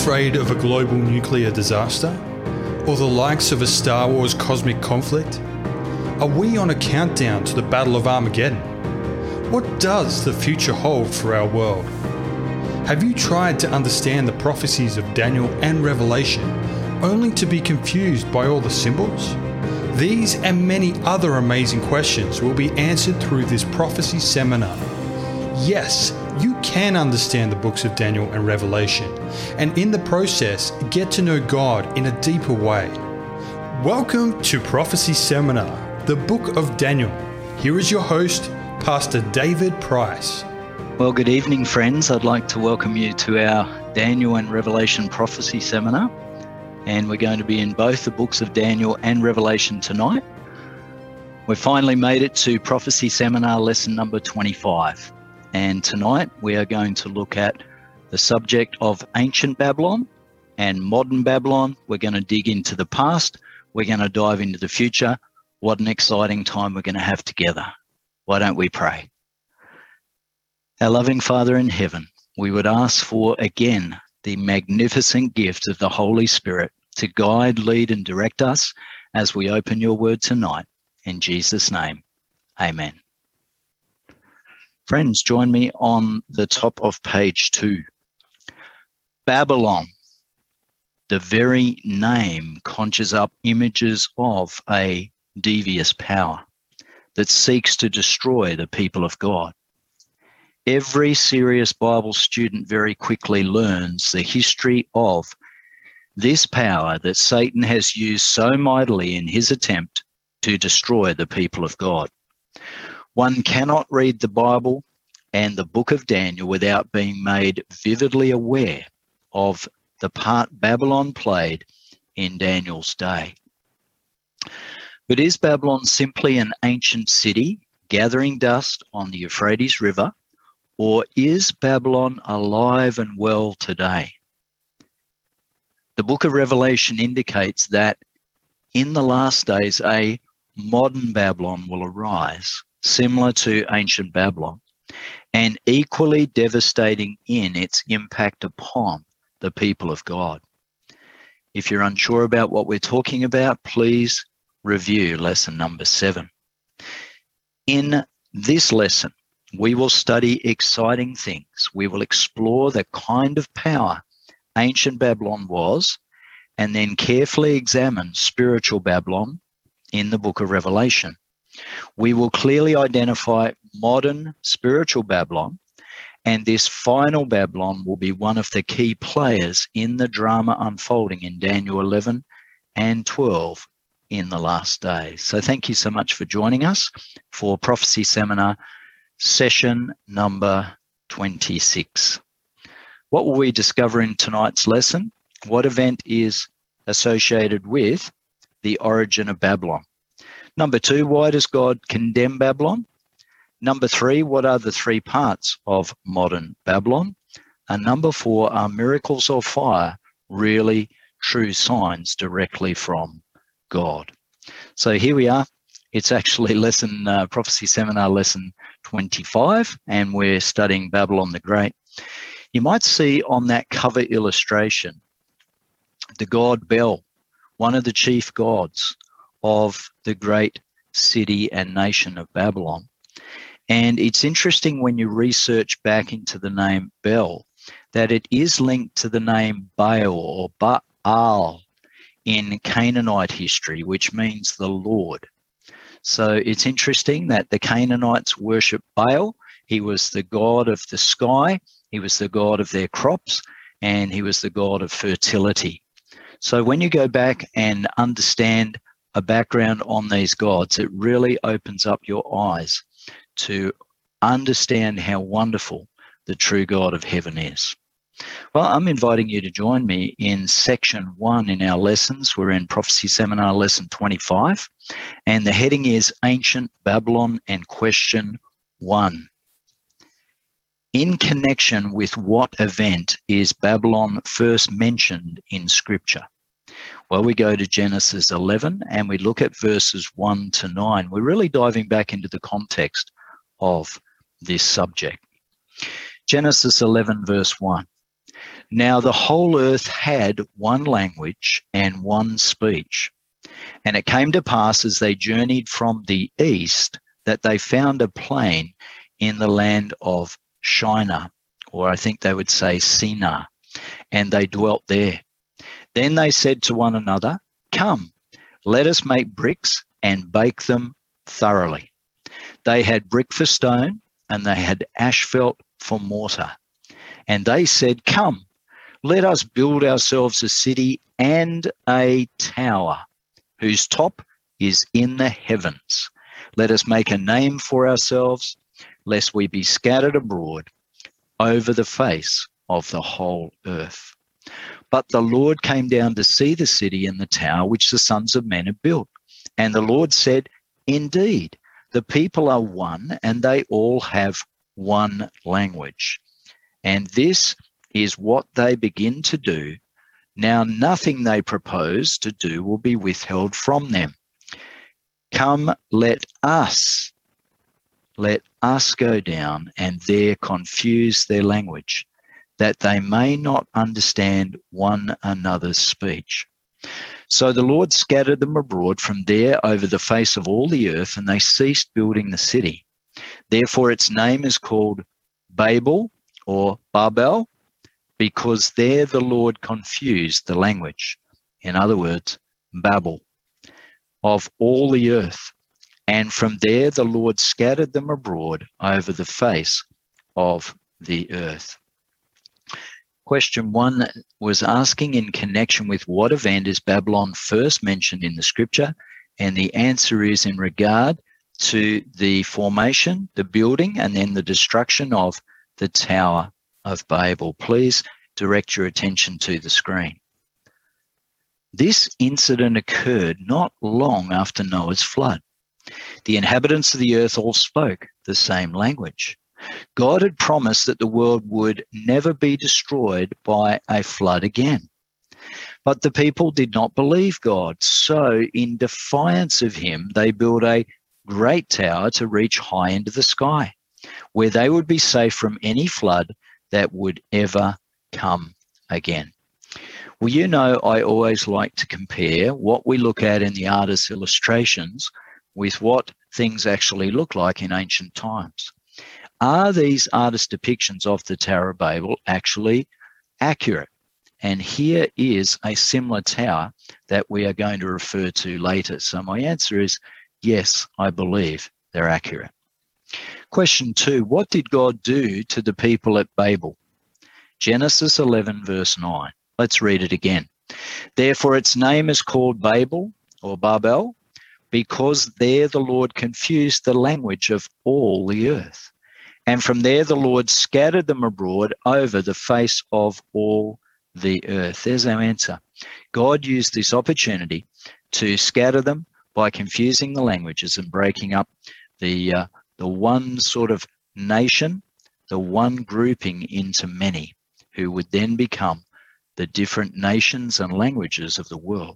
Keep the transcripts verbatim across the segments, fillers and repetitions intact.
afraid of a global nuclear disaster? Or the likes of a Star Wars cosmic conflict? Are we on a countdown to the Battle of Armageddon? What does the future hold for our world? Have you tried to understand the prophecies of Daniel and Revelation only to be confused by all the symbols? These and many other amazing questions will be answered through this prophecy seminar. Yes, you can understand the books of Daniel and Revelation, and in the process, get to know God in a deeper way. Welcome to Prophecy Seminar, the Book of Daniel. Here is your host, Pastor David Price. Well, good evening, friends. I'd like to welcome you to our Daniel and Revelation Prophecy Seminar. And we're going to be in both the books of Daniel and Revelation tonight. We've finally made it to Prophecy Seminar lesson number twenty-five. And tonight we are going to look at the subject of ancient Babylon and modern Babylon. We're going to dig into the past. We're going to dive into the future. What an exciting time we're going to have together. Why don't we pray? Our loving Father in heaven, we would ask for again the magnificent gift of the Holy Spirit to guide, lead, and direct us as we open your word tonight. In Jesus' name, amen. Friends, join me on the top of page two. Babylon. The very name conjures up images of a devious power that seeks to destroy the people of God. Every serious Bible student very quickly learns the history of this power that Satan has used so mightily in his attempt to destroy the people of God. One cannot read the Bible and the book of Daniel without being made vividly aware of the part Babylon played in Daniel's day. But is Babylon simply an ancient city gathering dust on the Euphrates River, or is Babylon alive and well today? The book of Revelation indicates that in the last days, a modern Babylon will arise, similar to ancient Babylon, and equally devastating in its impact upon the people of God. If you're unsure about what we're talking about, please review lesson number seven. In this lesson, we will study exciting things. We will explore the kind of power ancient Babylon was, and then carefully examine spiritual Babylon in the book of Revelation. We will clearly identify modern spiritual Babylon, and this final Babylon will be one of the key players in the drama unfolding in Daniel eleven and twelve in the last days. So thank you so much for joining us for Prophecy Seminar session number twenty-six. What will we discover in tonight's lesson? What event is associated with the origin of Babylon? Number two, why does God condemn Babylon? Number three, what are the three parts of modern Babylon? And number four, are miracles of fire really true signs directly from God? So here we are. It's actually lesson, uh, Prophecy Seminar lesson twenty-five, and we're studying Babylon the Great. You might see on that cover illustration the god Bel, one of the chief gods of the great city and nation of Babylon. And it's interesting when you research back into the name Bel that it is linked to the name Baal or Baal in Canaanite history, which means the Lord. So it's interesting that the Canaanites worship Baal. He was the god of the sky, he was the god of their crops, and he was the god of fertility. So when you go back and understand a background on these gods, it really opens up your eyes to understand how wonderful the true God of heaven is. Well, I'm inviting you to join me in section one in our lessons. We're in Prophecy Seminar lesson twenty-five, and the heading is Ancient Babylon and question one. In connection with what event is Babylon first mentioned in Scripture? Well, we go to Genesis eleven and we look at verses one to nine. We're really diving back into the context of this subject. Genesis eleven verse one. Now the whole earth had one language and one speech. And it came to pass as they journeyed from the east that they found a plain in the land of Shinar, or I think they would say Sinar, and they dwelt there. Then they said to one another, "Come, let us make bricks and bake them thoroughly." They had brick for stone, and they had asphalt for mortar. And they said, "Come, let us build ourselves a city and a tower, whose top is in the heavens. Let us make a name for ourselves, lest we be scattered abroad over the face of the whole earth." But the Lord came down to see the city and the tower which the sons of men had built. And the Lord said, "Indeed, the people are one, and they all have one language. And this is what they begin to do. Now nothing they propose to do will be withheld from them. Come, let us, let us go down and there confuse their language, that they may not understand one another's speech." So the Lord scattered them abroad from there over the face of all the earth, and they ceased building the city. Therefore its name is called Babel, or Babel, because there the Lord confused the language. In other words, Babel, of all the earth. And from there the Lord scattered them abroad over the face of the earth. Question one was asking in connection with what event is Babylon first mentioned in the scripture, and the answer is in regard to the formation, the building, and then the destruction of the Tower of Babel. Please direct your attention to the screen. This incident occurred not long after Noah's flood. The inhabitants of the earth all spoke the same language. God had promised that the world would never be destroyed by a flood again. But the people did not believe God, so in defiance of him, they built a great tower to reach high into the sky, where they would be safe from any flood that would ever come again. Well, you know, I always like to compare what we look at in the artist's illustrations with what things actually look like in ancient times. Are these artist depictions of the Tower of Babel actually accurate? And here is a similar tower that we are going to refer to later. So my answer is yes, I believe they're accurate. Question two, what did God do to the people at Babel? Genesis eleven, verse nine. Let's read it again. Therefore its name is called Babel, or Babel, because there the Lord confused the language of all the earth. And from there the Lord scattered them abroad over the face of all the earth. There's our answer. God used this opportunity to scatter them by confusing the languages and breaking up the, uh, the one sort of nation, the one grouping into many, who would then become the different nations and languages of the world.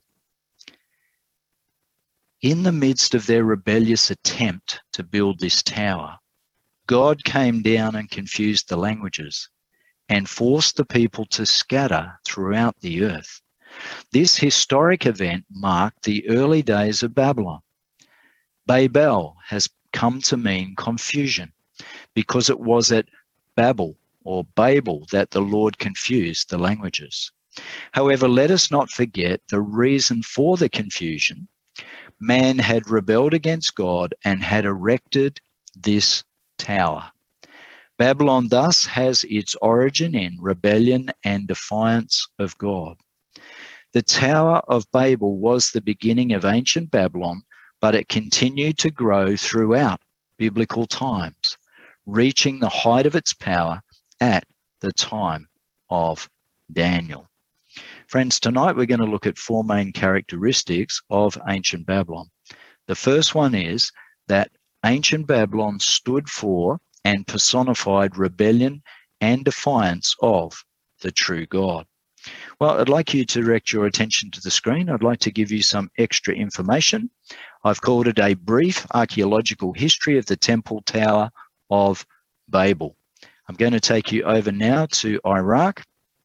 In the midst of their rebellious attempt to build this tower, God came down and confused the languages and forced the people to scatter throughout the earth. This historic event marked the early days of Babylon. Babel has come to mean confusion because it was at Babel or Babel that the Lord confused the languages. However, let us not forget the reason for the confusion. Man had rebelled against God and had erected this tower. Babylon thus has its origin in rebellion and defiance of God. The Tower of Babel was the beginning of ancient Babylon, but it continued to grow throughout biblical times, reaching the height of its power at the time of Daniel. Friends, tonight we're going to look at four main characteristics of ancient Babylon. The first one is that ancient Babylon stood for and personified rebellion and defiance of the true God. Well, I'd like you to direct your attention to the screen. I'd like to give you some extra information. I've called it a brief archaeological history of the Temple Tower of Babel. I'm going to take you over now to Iraq,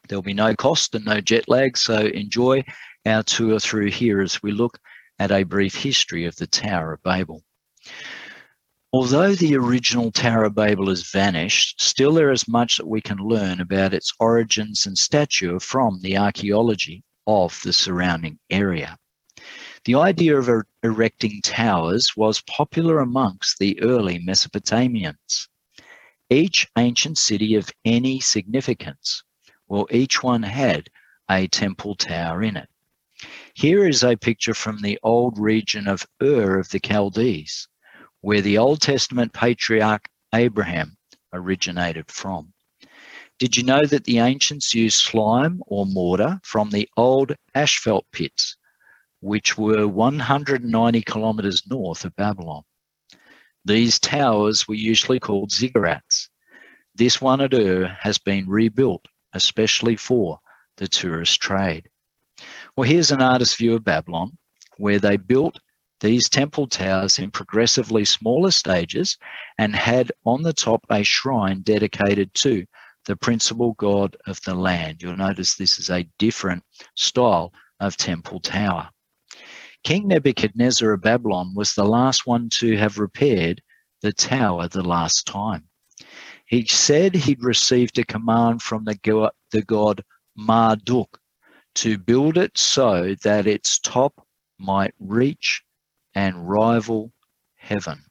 There'll be no cost and no jet lag, so enjoy our tour through here as we look at a brief history of the Tower of Babel. Although the original Tower of Babel has vanished, still there is much that we can learn about its origins and stature from the archaeology of the surrounding area. The idea of er- erecting towers was popular amongst the early Mesopotamians. Each ancient city of any significance, well, each one had a temple tower in it. Here is a picture from the old region of Ur of the Chaldees, where the Old Testament patriarch Abraham originated from. Did you know that the ancients used slime or mortar from the old asphalt pits, which were one hundred ninety kilometres north of Babylon? These towers were usually called ziggurats. This one at Ur has been rebuilt, especially for the tourist trade. Well, here's an artist's view of Babylon, where they built these temple towers in progressively smaller stages and had on the top a shrine dedicated to the principal god of the land. You'll notice this is a different style of temple tower. King Nebuchadnezzar of Babylon was the last one to have repaired the tower the last time. He said he'd received a command from the god, the god Marduk to build it so that its top might reach and rival heaven.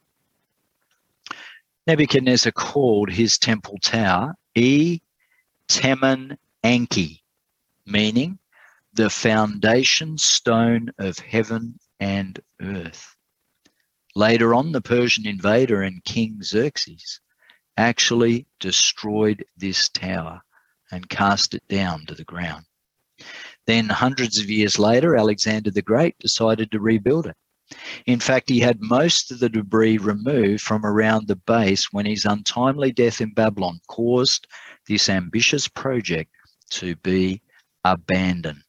Nebuchadnezzar called his temple tower E Temen Anki, meaning the foundation stone of heaven and earth. Later on, the Persian invader and King Xerxes actually destroyed this tower and cast it down to the ground. Then, hundreds of years later, Alexander the Great decided to rebuild it. In fact, he had most of the debris removed from around the base when his untimely death in Babylon caused this ambitious project to be abandoned.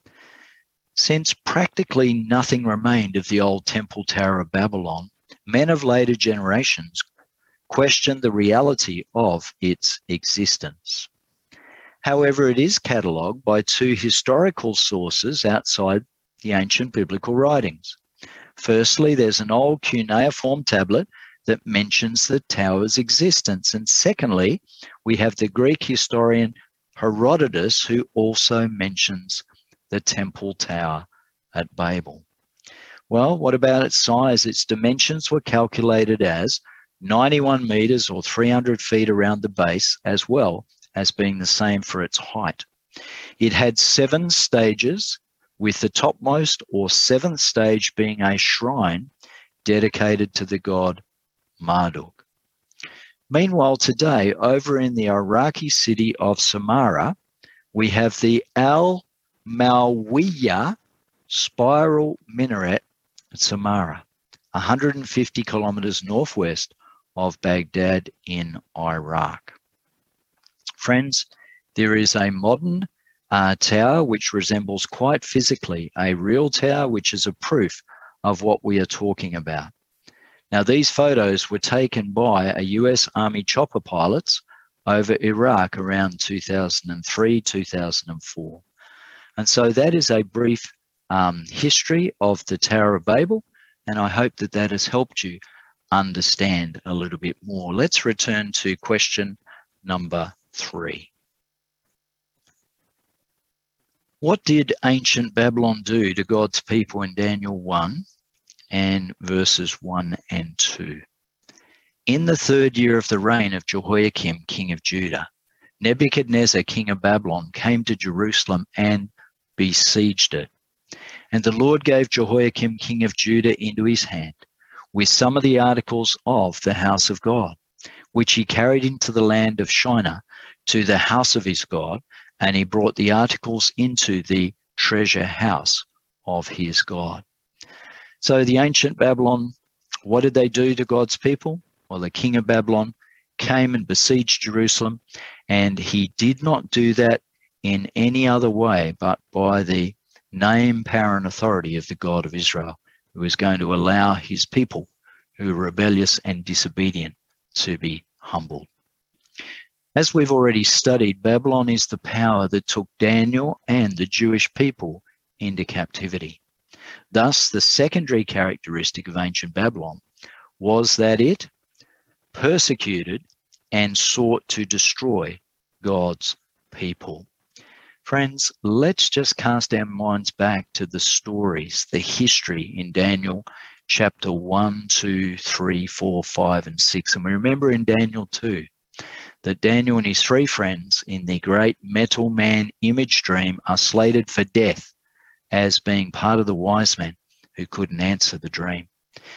Since practically nothing remained of the old Temple Tower of Babylon, men of later generations questioned the reality of its existence. However, it is catalogued by two historical sources outside the ancient biblical writings. Firstly, there's an old cuneiform tablet that mentions the tower's existence. And secondly, we have the Greek historian Herodotus, who also mentions the temple tower at Babel. Well, what about its size? Its dimensions were calculated as ninety-one metres or three hundred feet around the base, as well as being the same for its height. It had seven stages, with the topmost or seventh stage being a shrine dedicated to the god Marduk. Meanwhile, today, over in the Iraqi city of Samarra, we have the Al-Mawiyya spiral minaret at Samarra, one hundred fifty kilometres northwest of Baghdad in Iraq. Friends, there is a modern uh, tower which resembles quite physically a real tower, which is a proof of what we are talking about. Now, these photos were taken by a U S Army chopper pilots over Iraq around two thousand three, two thousand four. And so that is a brief um, history of the Tower of Babel, and I hope that that has helped you understand a little bit more. Let's return to question number three. What did ancient Babylon do to God's people in Daniel one and verses one and two? In the third year of the reign of Jehoiakim, king of Judah, Nebuchadnezzar, king of Babylon, came to Jerusalem and besieged it. And the Lord gave Jehoiakim, king of Judah, into his hand, with some of the articles of the house of God, which he carried into the land of Shinar to the house of his God, and he brought the articles into the treasure house of his God. So the ancient Babylon, what did they do to God's people? Well, the king of Babylon came and besieged Jerusalem, and he did not do that in any other way but by the name, power, and authority of the God of Israel, who is going to allow his people who are rebellious and disobedient to be humbled. As we've already studied, Babylon is the power that took Daniel and the Jewish people into captivity. Thus, the secondary characteristic of ancient Babylon was that it persecuted and sought to destroy God's people. Friends, let's just cast our minds back to the stories, the history in Daniel chapter one, two, three, four, five, and six. And we remember in Daniel two that Daniel and his three friends in the great metal man image dream are slated for death as being part of the wise men who couldn't answer the dream.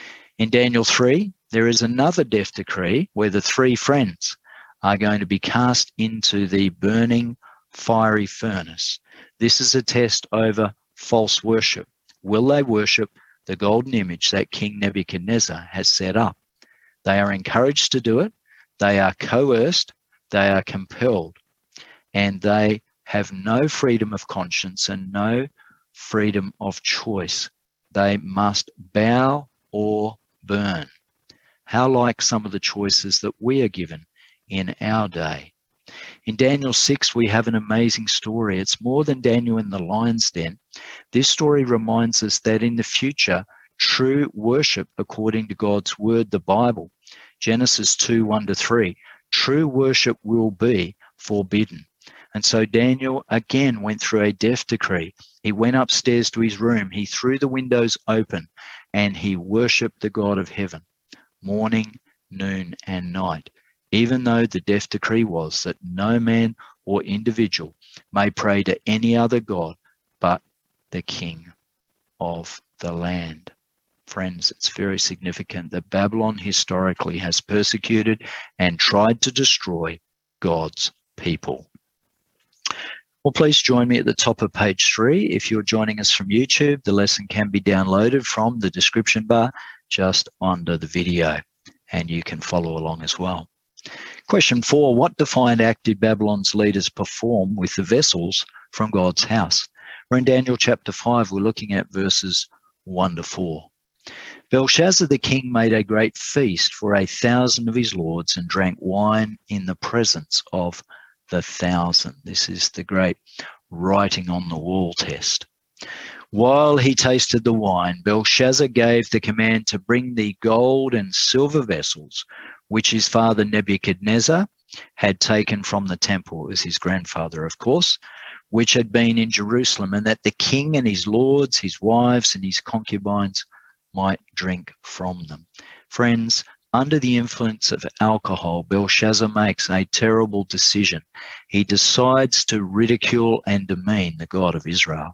In Daniel three, there is another death decree where the three friends are going to be cast into the burning fiery furnace. This is a test over false worship. Will they worship the golden image that King Nebuchadnezzar has set up? They are encouraged to do it. They are coerced. They are compelled. And they have no freedom of conscience and no freedom of choice. They must bow or burn. How like some of the choices that we are given in our day. In Daniel six, we have an amazing story. It's more than Daniel in the lion's den. This story reminds us that in the future, true worship according to God's word, the Bible, Genesis two, one to three, true worship will be forbidden. And so Daniel again went through a death decree. He went upstairs to his room. He threw the windows open and he worshipped the God of heaven, morning, noon, and night, even though the death decree was that no man or individual may pray to any other God but the King of the land. Friends, it's very significant that Babylon historically has persecuted and tried to destroy God's people. Well, please join me at the top of page three. If you're joining us from YouTube, the lesson can be downloaded from the description bar just under the video, and you can follow along as well. Question four, what defiant act did Babylon's leaders perform with the vessels from God's house? We're in Daniel chapter five. We're looking at verses one to four. Belshazzar the king made a great feast for a thousand of his lords and drank wine in the presence of the thousand. This is the great writing on the wall test. While he tasted the wine, Belshazzar gave the command to bring the gold and silver vessels which his father Nebuchadnezzar had taken from the temple. It was his grandfather, of course, which had been in Jerusalem, and that the king and his lords, his wives, and his concubines might drink from them. Friends, under the influence of alcohol, Belshazzar makes a terrible decision. He decides to ridicule and demean the God of Israel.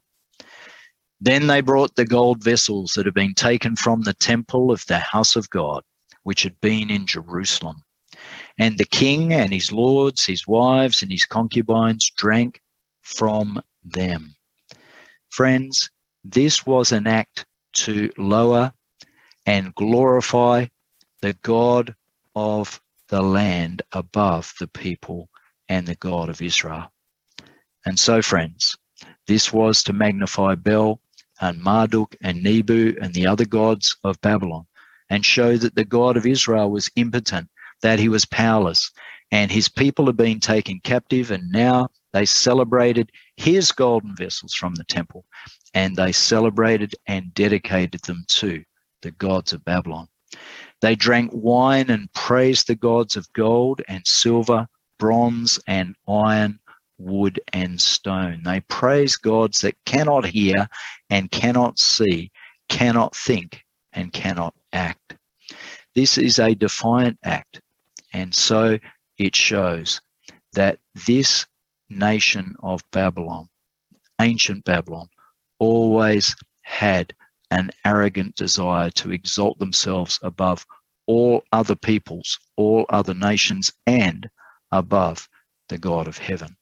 Then they brought the gold vessels that had been taken from the temple of the house of God, which had been in Jerusalem. And the king and his lords, his wives, and his concubines drank from them. Friends, this was an act to lower and glorify the God of the land above the people and the God of Israel. And so, friends, this was to magnify Bel and Marduk and Nebu and the other gods of Babylon, and show that the God of Israel was impotent, that he was powerless, and his people had been taken captive, and now they celebrated his golden vessels from the temple, and they celebrated and dedicated them to the gods of Babylon. They drank wine and praised the gods of gold and silver, bronze and iron, wood and stone. They praise gods that cannot hear and cannot see, cannot think and cannot act. This is a defiant act, and so it shows that this nation of Babylon, ancient Babylon, always had an arrogant desire to exalt themselves above all other peoples, all other nations, and above the God of heaven.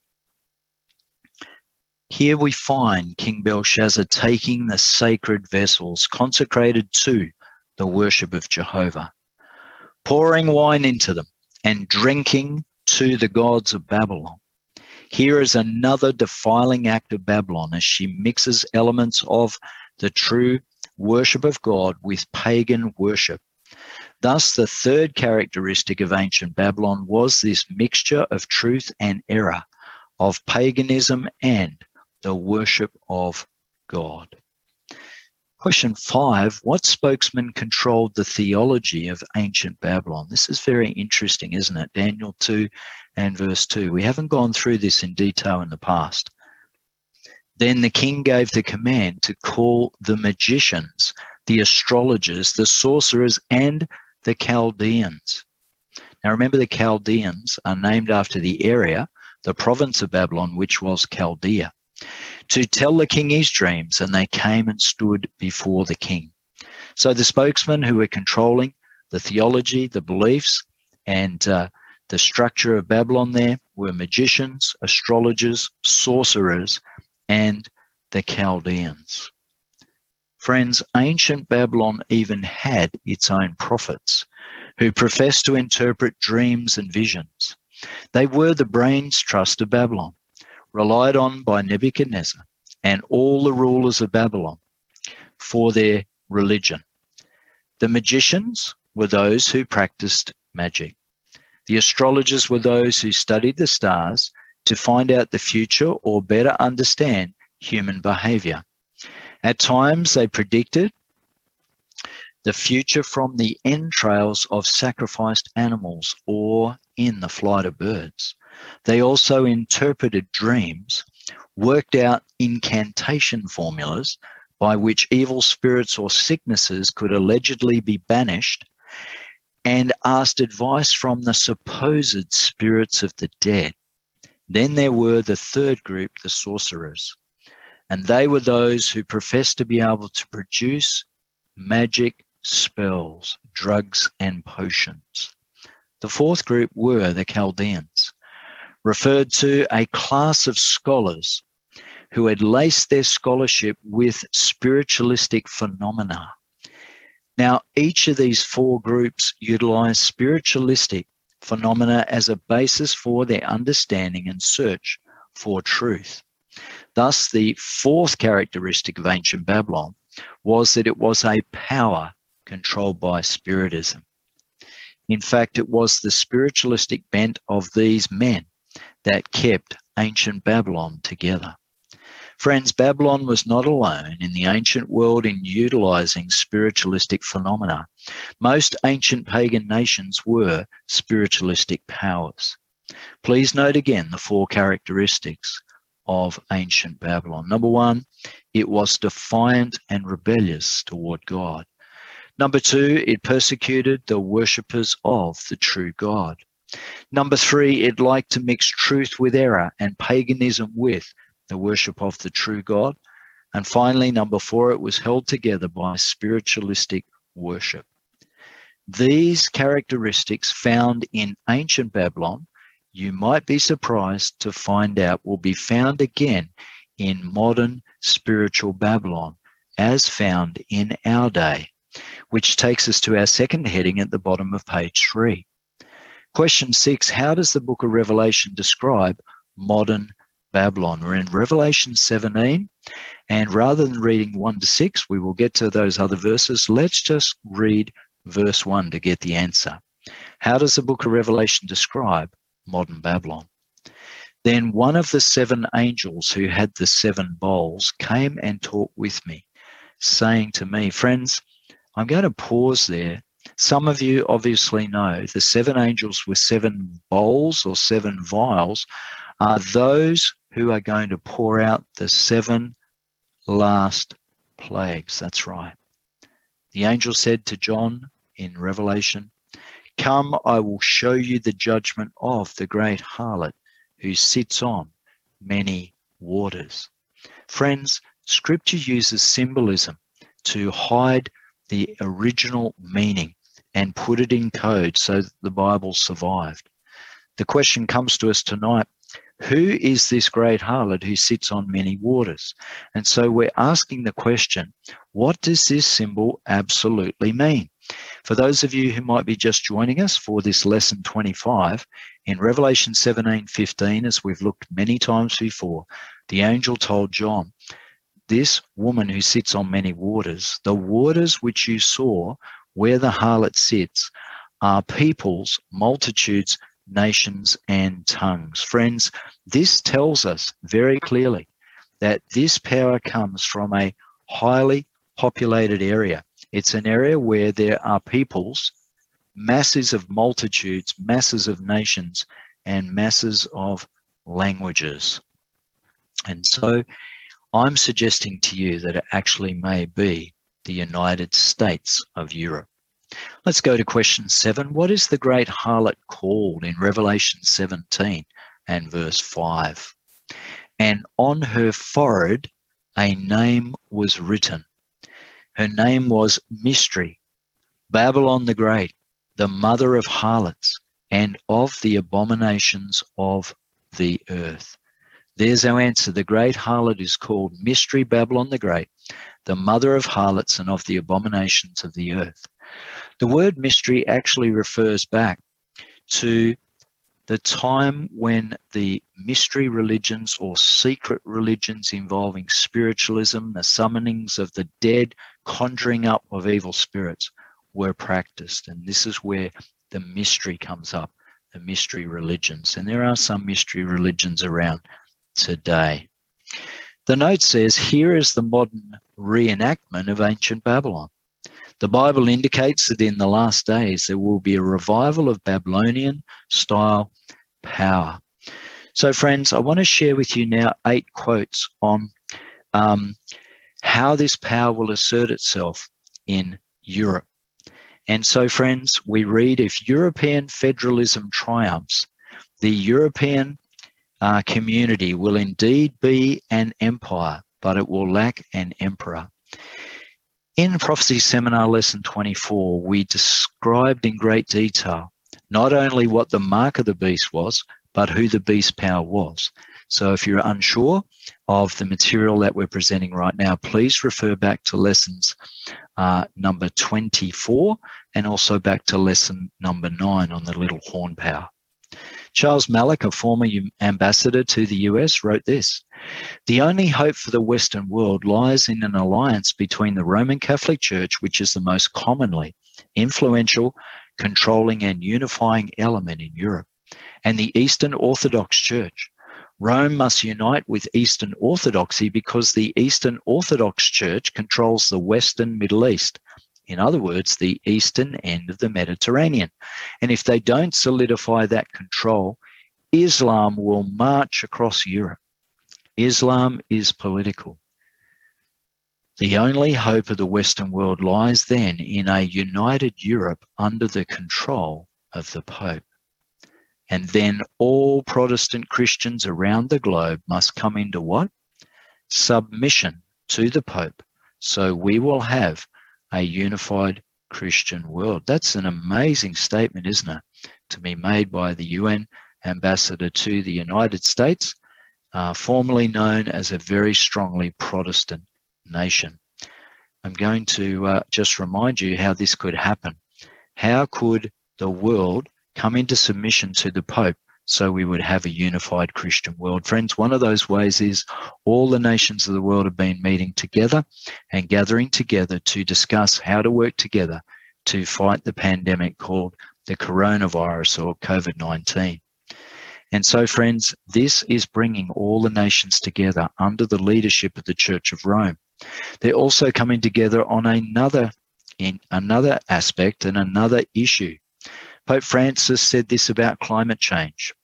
Here we find King Belshazzar taking the sacred vessels consecrated to the worship of Jehovah, pouring wine into them and drinking to the gods of Babylon. Here is another defiling act of Babylon as she mixes elements of the true worship of God with pagan worship. Thus, the third characteristic of ancient Babylon was this mixture of truth and error, of paganism and the worship of God. Question five, what spokesman controlled the theology of ancient Babylon? This is very interesting, isn't it? Daniel two and verse two. We haven't gone through this in detail in the past. Then the king gave the command to call the magicians, the astrologers, the sorcerers, and the Chaldeans. Now remember, the Chaldeans are named after the area, the province of Babylon, which was Chaldea, to tell the king his dreams, and they came and stood before the king. So the spokesmen who were controlling the theology, the beliefs, and uh, the structure of Babylon there were magicians, astrologers, sorcerers, and the Chaldeans. Friends, ancient Babylon even had its own prophets who professed to interpret dreams and visions. They were the brains trust of Babylon, relied on by Nebuchadnezzar and all the rulers of Babylon for their religion. The magicians were those who practiced magic. The astrologers were those who studied the stars to find out the future or better understand human behavior. At times, they predicted the future from the entrails of sacrificed animals or in the flight of birds. They also interpreted dreams, worked out incantation formulas by which evil spirits or sicknesses could allegedly be banished, and asked advice from the supposed spirits of the dead. Then there were the third group, the sorcerers, and they were those who professed to be able to produce magic spells, drugs, and potions. The fourth group were the Chaldeans, referred to a class of scholars who had laced their scholarship with spiritualistic phenomena. Now, each of these four groups utilized spiritualistic phenomena as a basis for their understanding and search for truth. Thus, the fourth characteristic of ancient Babylon was that it was a power controlled by spiritism. In fact, it was the spiritualistic bent of these men that kept ancient Babylon together. Friends, Babylon was not alone in the ancient world in utilizing spiritualistic phenomena. Most ancient pagan nations were spiritualistic powers. Please note again the four characteristics of ancient Babylon. Number one, it was defiant and rebellious toward God. Number two, it persecuted the worshippers of the true God. Number three, it liked to mix truth with error and paganism with the worship of the true God. And finally, number four, it was held together by spiritualistic worship. These characteristics found in ancient Babylon, you might be surprised to find out, will be found again in modern spiritual Babylon, as found in our day, which takes us to our second heading at the bottom of page three. Question six, how does the book of Revelation describe modern Babylon? We're in Revelation seventeen, and rather than reading one to six, we will get to those other verses. Let's just read verse one to get the answer. How does the book of Revelation describe modern Babylon? Then one of the seven angels who had the seven bowls came and talked with me, saying to me, friends, I'm going to pause there. Some of you obviously know the seven angels with seven bowls or seven vials are those who are going to pour out the seven last plagues. That's right. The angel said to John in Revelation, come, I will show you the judgment of the great harlot who sits on many waters. Friends, Scripture uses symbolism to hide the original meaning and put it in code so that the Bible survived. The question comes to us tonight, who is this great harlot who sits on many waters? And so we're asking the question, what does this symbol absolutely mean? For those of you who might be just joining us for this lesson twenty-five, in Revelation seventeen fifteen, as we've looked many times before, the angel told John, this woman who sits on many waters, the waters which you saw where the harlot sits, are peoples, multitudes, nations, and tongues. Friends, this tells us very clearly that this power comes from a highly populated area. It's an area where there are peoples, masses of multitudes, masses of nations, and masses of languages. And so I'm suggesting to you that it actually may be the United States of Europe. Let's go to question seven. What is the great harlot called in Revelation seventeen and verse five? And on her forehead a name was written. Her name was Mystery, Babylon the Great, the mother of harlots and of the abominations of the earth. There's our answer. The great harlot is called Mystery, Babylon the Great, the mother of harlots and of the abominations of the earth. The word mystery actually refers back to the time when the mystery religions or secret religions involving spiritualism, the summonings of the dead, conjuring up of evil spirits were practiced. And this is where the mystery comes up, the mystery religions. And there are some mystery religions around today. The note says, here is the modern reenactment of ancient Babylon. The Bible indicates that in the last days there will be a revival of Babylonian-style power. So, friends, I want to share with you now eight quotes on um, how this power will assert itself in Europe. And so, friends, we read, if European federalism triumphs, the European uh, community will indeed be an empire, but it will lack an emperor. In Prophecy Seminar Lesson twenty-four, we described in great detail not only what the mark of the beast was, but who the beast power was. So if you're unsure of the material that we're presenting right now, please refer back to lessons uh, number twenty-four and also back to lesson number nine on the little horn power. Charles Malik, a former ambassador to the U S, wrote this: the only hope for the Western world lies in an alliance between the Roman Catholic Church, which is the most commonly influential, controlling and unifying element in Europe, and the Eastern Orthodox Church. Rome must unite with Eastern Orthodoxy because the Eastern Orthodox Church controls the Western Middle East. In other words, the eastern end of the Mediterranean. And if they don't solidify that control, Islam will march across Europe. Islam is political. The only hope of the Western world lies then in a united Europe under the control of the Pope. And then all Protestant Christians around the globe must come into what? Submission to the Pope. So we will have a unified Christian world. That's an amazing statement, isn't it? To be made by the U N ambassador to the United States, uh, formerly known as a very strongly Protestant nation. I'm going to uh, just remind you how this could happen. How could the world come into submission to the Pope so we would have a unified Christian world? Friends, one of those ways is all the nations of the world have been meeting together and gathering together to discuss how to work together to fight the pandemic called the coronavirus or COVID nineteen. And so, friends, this is bringing all the nations together under the leadership of the Church of Rome. They're also coming together on another, in another aspect and another issue. Pope Francis said this about climate change.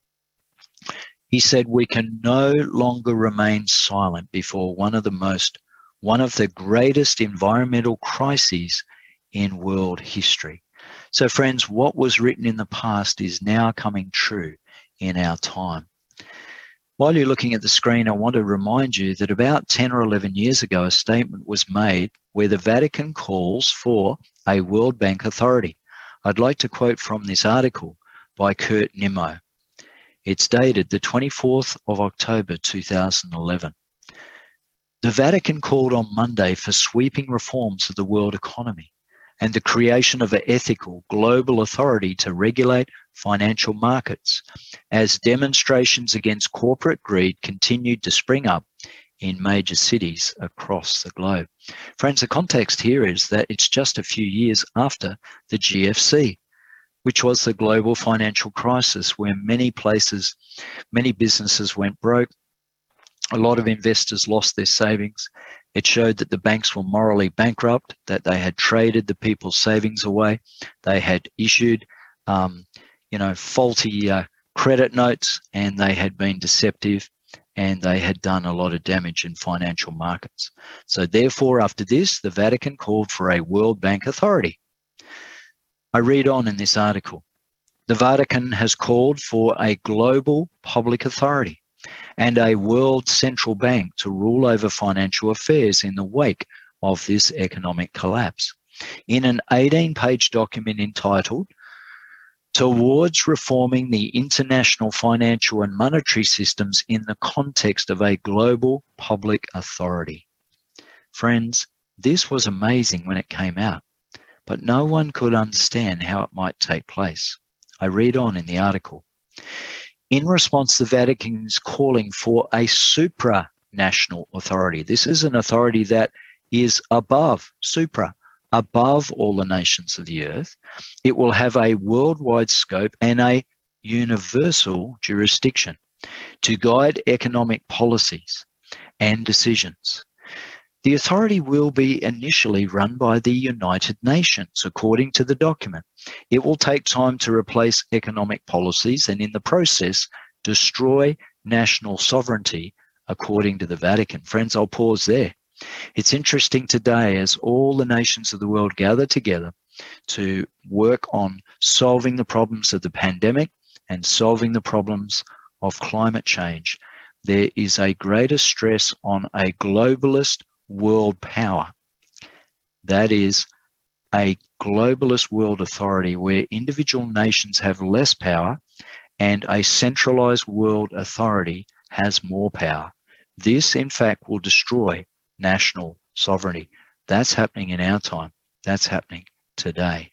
He said, we can no longer remain silent before one of the most, one of the greatest environmental crises in world history. So friends, what was written in the past is now coming true in our time. While you're looking at the screen, I want to remind you that about ten or eleven years ago, a statement was made where the Vatican calls for a World Bank authority. I'd like to quote from this article by Kurt Nimmo. It's dated the twenty-fourth of October two thousand eleven. The Vatican called on Monday for sweeping reforms of the world economy and the creation of an ethical global authority to regulate financial markets as demonstrations against corporate greed continued to spring up in major cities across the globe. Friends, the context here is that it's just a few years after the G F C, which was the global financial crisis where many places, many businesses went broke. A lot of investors lost their savings. It showed that the banks were morally bankrupt, that they had traded the people's savings away. They had issued, um, you know, faulty uh, credit notes, and they had been deceptive, and they had done a lot of damage in financial markets. So therefore, after this, the Vatican called for a World Bank authority. I read on in this article. The Vatican has called for a global public authority and a world central bank to rule over financial affairs in the wake of this economic collapse. In an eighteen-page document entitled Towards Reforming the International Financial and Monetary Systems in the Context of a Global Public Authority. Friends, this was amazing when it came out, but no one could understand how it might take place. I read on in the article. In response, the Vatican is calling for a supranational authority. This is an authority that is above, supra, above all the nations of the earth. It will have a worldwide scope and a universal jurisdiction to guide economic policies and decisions. The authority will be initially run by the United Nations, according to the document. It will take time to replace economic policies and in the process destroy national sovereignty, according to the Vatican. Friends, I'll pause there. It's interesting today as all the nations of the world gather together to work on solving the problems of the pandemic and solving the problems of climate change. There is a greater stress on a globalist world power. That is a globalist world authority where individual nations have less power and a centralized world authority has more power. This, in fact, will destroy national sovereignty. That's happening in our time. That's happening today.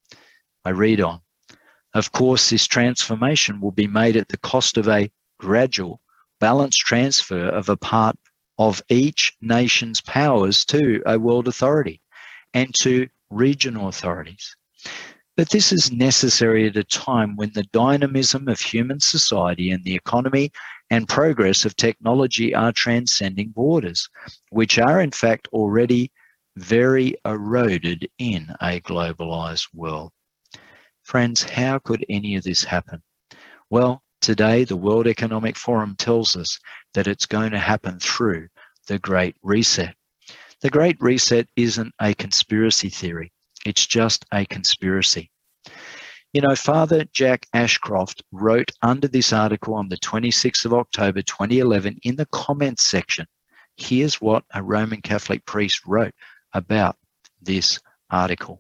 I read on. Of course, this transformation will be made at the cost of a gradual, balanced transfer of a part of each nation's powers to a world authority and to regional authorities. But this is necessary at a time when the dynamism of human society and the economy and progress of technology are transcending borders, which are in fact already very eroded in a globalized world. Friends, how could any of this happen? Well, today the World Economic Forum tells us that it's going to happen through the Great Reset. The Great Reset isn't a conspiracy theory. It's just a conspiracy. You know, Father Jack Ashcroft wrote under this article on the twenty-sixth of October twenty eleven in the comments section. Here's what a Roman Catholic priest wrote about this article.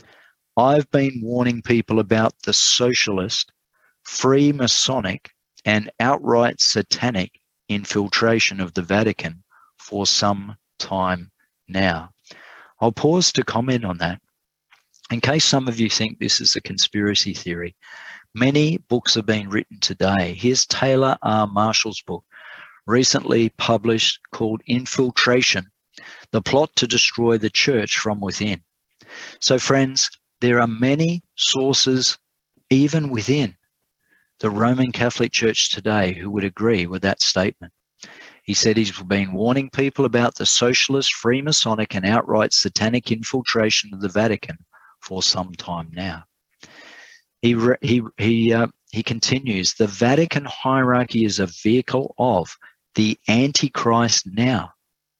I've been warning people about the socialist, Freemasonic, and outright satanic infiltration of the Vatican for some time now. I'll pause to comment on that. In case some of you think this is a conspiracy theory, many books have been written today. Here's Taylor R. Marshall's book, recently published, called Infiltration, The Plot to Destroy the Church from Within. So friends, there are many sources, even within the Roman Catholic Church today, who would agree with that statement. He said he's been warning people about the socialist, Freemasonic, and outright satanic infiltration of the Vatican for some time now. He he he uh, he continues, the Vatican hierarchy is a vehicle of the Antichrist now.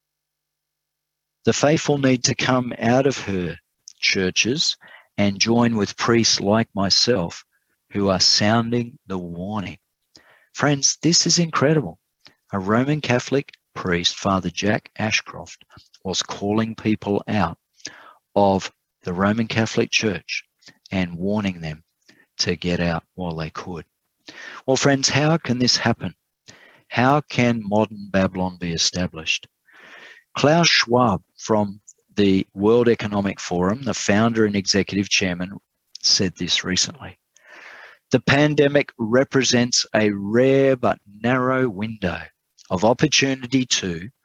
The faithful need to come out of her churches and join with priests like myself who are sounding the warning. Friends, this is incredible. A Roman Catholic priest, Father Jack Ashcroft, was calling people out of the Roman Catholic Church and warning them to get out while they could. Well, friends, how can this happen? How can modern Babylon be established? Klaus Schwab from the World Economic Forum, the founder and executive chairman, said this recently. The pandemic represents a rare but narrow window of opportunity to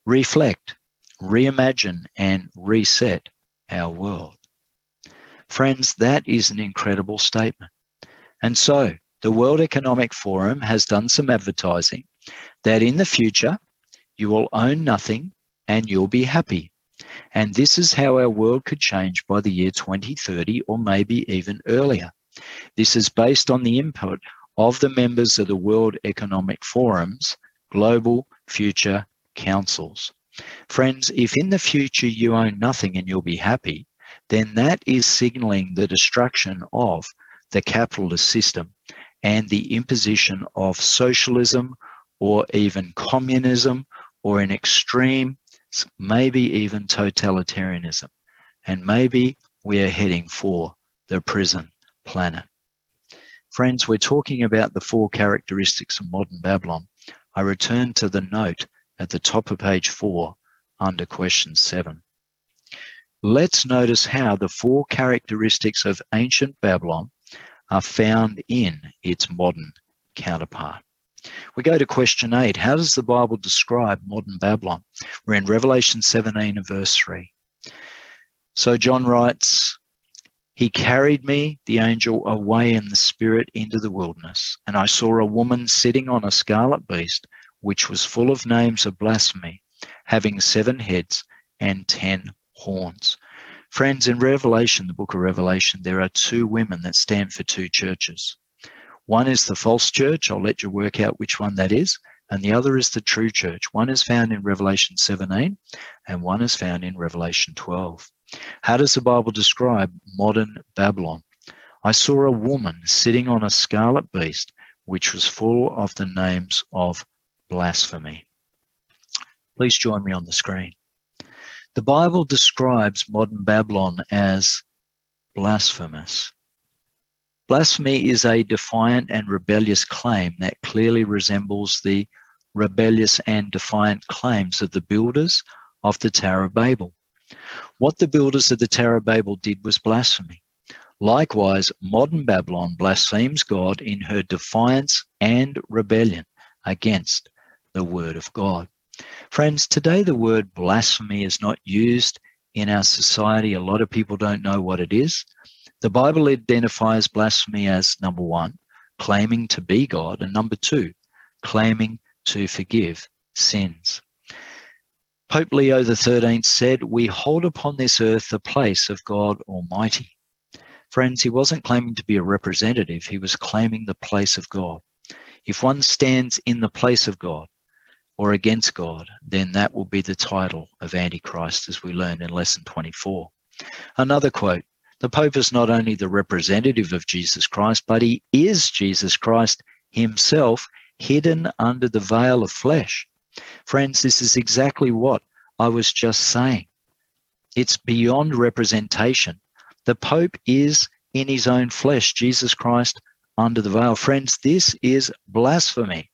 reflect, reimagine, and reset our world. Friends, that is an incredible statement. And so the World Economic Forum has done some advertising that in the future you will own nothing and you'll be happy. And this is how our world could change by the year twenty thirty or maybe even earlier. This is based on the input of the members of the World Economic Forum's Global Future Councils. Friends, if in the future you own nothing and you'll be happy, then that is signaling the destruction of the capitalist system and the imposition of socialism or even communism or an extreme, maybe even totalitarianism. And maybe we are heading for the prison planet. Friends, we're talking about the four characteristics of modern Babylon. I return to the note at the top of page four under question seven. Let's notice how the four characteristics of ancient Babylon are found in its modern counterpart. We go to question eight. How does the Bible describe modern Babylon? We're in Revelation seventeen and verse three. So John writes, "He carried me, the angel, away in the spirit into the wilderness, and I saw a woman sitting on a scarlet beast, which was full of names of blasphemy, having seven heads and ten horns." Friends, in Revelation, the book of Revelation, there are two women that stand for two churches. One is the false church. I'll let you work out which one that is. And the other is the true church. One is found in Revelation seventeen and one is found in Revelation twelve. How does the Bible describe modern Babylon? "I saw a woman sitting on a scarlet beast, which was full of the names of blasphemy." Please join me on the screen. The Bible describes modern Babylon as blasphemous. Blasphemy is a defiant and rebellious claim that clearly resembles the rebellious and defiant claims of the builders of the Tower of Babel. What the builders of the Tower of Babel did was blasphemy. Likewise, modern Babylon blasphemes God in her defiance and rebellion against the word of God. Friends, today the word blasphemy is not used in our society. A lot of people don't know what it is. The Bible identifies blasphemy as, number one, claiming to be God, and number two, claiming to forgive sins. Pope Leo the thirteenth said, "We hold upon this earth the place of God Almighty." Friends, he wasn't claiming to be a representative. He was claiming the place of God. If one stands in the place of God or against God, then that will be the title of Antichrist, as we learned in lesson twenty-four. Another quote, "The Pope is not only the representative of Jesus Christ, but he is Jesus Christ himself, hidden under the veil of flesh." Friends, this is exactly what I was just saying. It's beyond representation. The Pope is in his own flesh, Jesus Christ under the veil. Friends, this is blasphemy.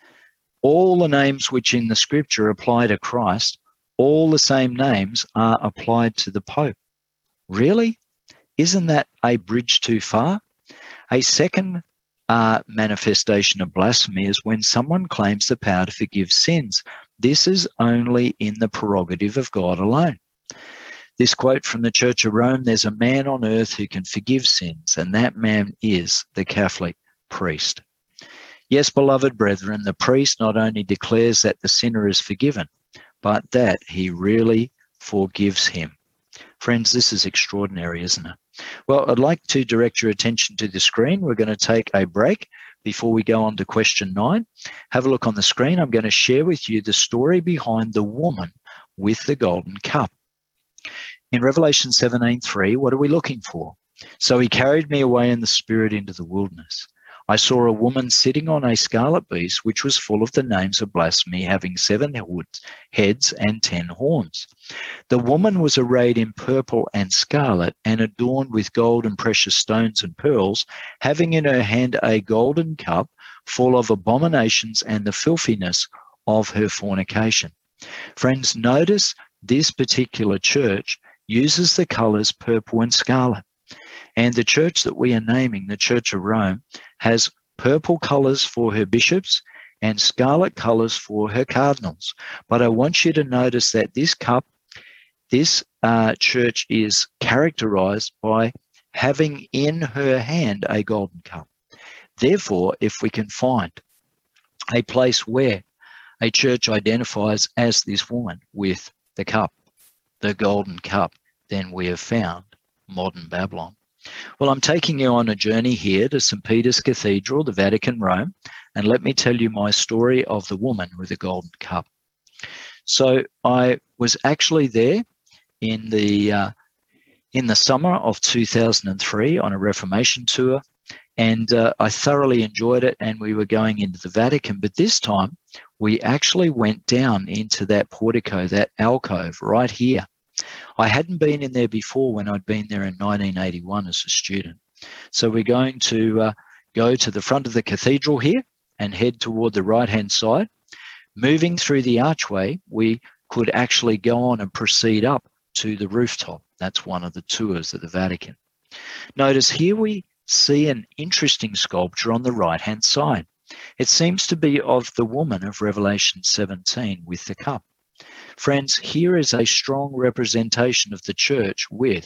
All the names which in the scripture apply to Christ, all the same names are applied to the Pope. Really? Isn't that a bridge too far? A second uh, manifestation of blasphemy is when someone claims the power to forgive sins. This is only in the prerogative of God alone. This quote from the Church of Rome, "There's a man on earth who can forgive sins, and that man is the Catholic priest." Yes, beloved brethren, the priest not only declares that the sinner is forgiven, but that he really forgives him. Friends, this is extraordinary, isn't it? Well, I'd like to direct your attention to the screen. We're going to take a break before we go on to question nine. Have a look on the screen. I'm going to share with you the story behind the woman with the golden cup. In Revelation seventeen three, what are we looking for? "So he carried me away in the spirit into the wilderness. I saw a woman sitting on a scarlet beast, which was full of the names of blasphemy, having seven heads and ten horns. The woman was arrayed in purple and scarlet and adorned with gold and precious stones and pearls, having in her hand a golden cup full of abominations and the filthiness of her fornication." Friends, notice this particular church uses the colors purple and scarlet. And the church that we are naming, the Church of Rome, has purple colors for her bishops and scarlet colors for her cardinals. But I want you to notice that this cup, this uh, church is characterized by having in her hand a golden cup. Therefore, if we can find a place where a church identifies as this woman with the cup, the golden cup, then we have found modern Babylon. Well, I'm taking you on a journey here to Saint Peter's Cathedral, the Vatican, Rome, and let me tell you my story of the woman with the golden cup. So I was actually there in the uh, in the summer of two thousand three on a Reformation tour, and uh, I thoroughly enjoyed it, and we were going into the Vatican, but this time we actually went down into that portico, that alcove right here. I hadn't been in there before when I'd been there in nineteen eighty-one as a student. So we're going to uh, go to the front of the cathedral here and head toward the right-hand side. Moving through the archway, we could actually go on and proceed up to the rooftop. That's one of the tours of the Vatican. Notice here we see an interesting sculpture on the right-hand side. It seems to be of the woman of Revelation seventeen with the cup. Friends, here is a strong representation of the church with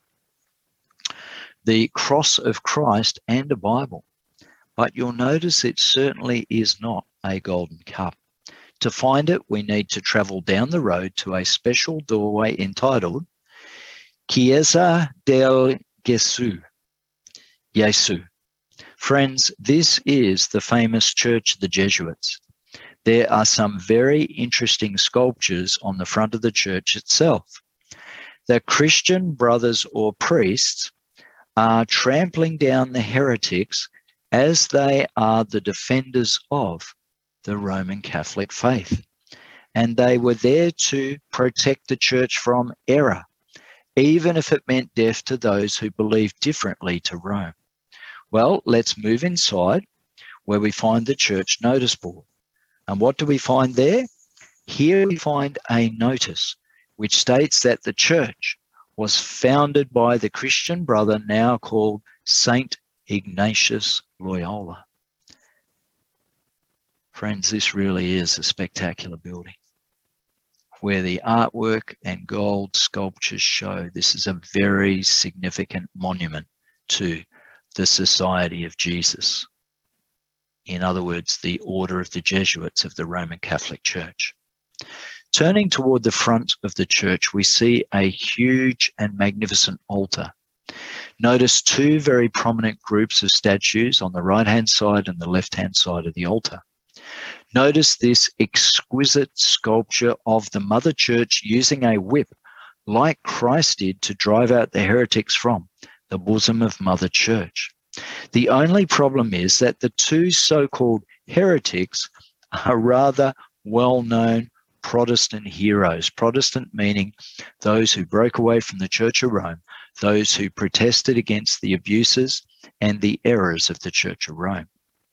the cross of Christ and a Bible. But you'll notice it certainly is not a golden cup. To find it, we need to travel down the road to a special doorway entitled Chiesa del Gesù. Jesu. Friends, this is the famous Church of the Jesuits. There are some very interesting sculptures on the front of the church itself. The Christian brothers or priests are trampling down the heretics as they are the defenders of the Roman Catholic faith. And they were there to protect the church from error, even if it meant death to those who believed differently to Rome. Well, let's move inside where we find the church notice board. And what do we find there? Here we find a notice which states that the church was founded by the Christian brother now called Saint Ignatius Loyola. Friends, this really is a spectacular building where the artwork and gold sculptures show this is a very significant monument to the Society of Jesus. In other words, the Order of the Jesuits of the Roman Catholic Church. Turning toward the front of the church, we see a huge and magnificent altar. Notice two very prominent groups of statues on the right-hand side and the left-hand side of the altar. Notice this exquisite sculpture of the Mother Church using a whip like Christ did to drive out the heretics from the bosom of Mother Church. The only problem is that the two so-called heretics are rather well-known Protestant heroes. Protestant meaning those who broke away from the Church of Rome, those who protested against the abuses and the errors of the Church of Rome.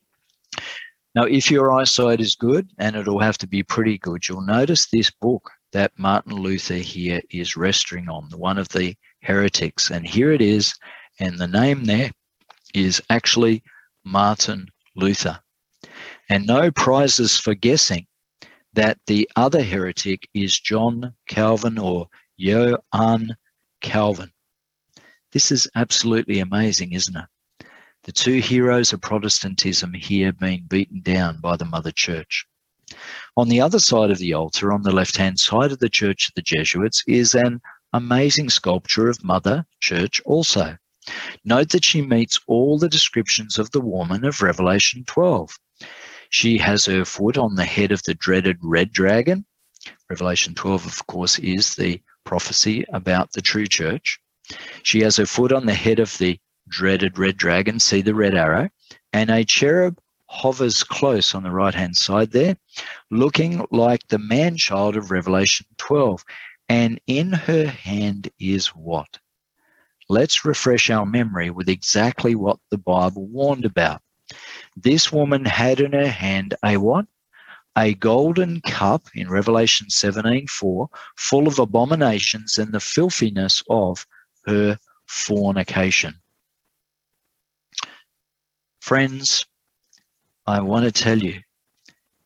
Now, if your eyesight is good, and it'll have to be pretty good, you'll notice this book that Martin Luther here is resting on, one of the heretics. And here it is, and the name there is actually Martin Luther. And no prizes for guessing that the other heretic is John Calvin or Johann Calvin. This is absolutely amazing, isn't it? The two heroes of Protestantism here being beaten down by the Mother Church. On the other side of the altar, on the left-hand side of the Church of the Jesuits, is an amazing sculpture of Mother Church also. Note that she meets all the descriptions of the woman of Revelation twelve. She has her foot on the head of the dreaded red dragon. Revelation twelve, of course, is the prophecy about the true church. She has her foot on the head of the dreaded red dragon, see the red arrow, and a cherub hovers close on the right-hand side there, looking like the man-child of Revelation twelve. And in her hand is what? Let's refresh our memory with exactly what the Bible warned about. This woman had in her hand a what? A golden cup in Revelation seventeen four, full of abominations and the filthiness of her fornication. Friends, I want to tell you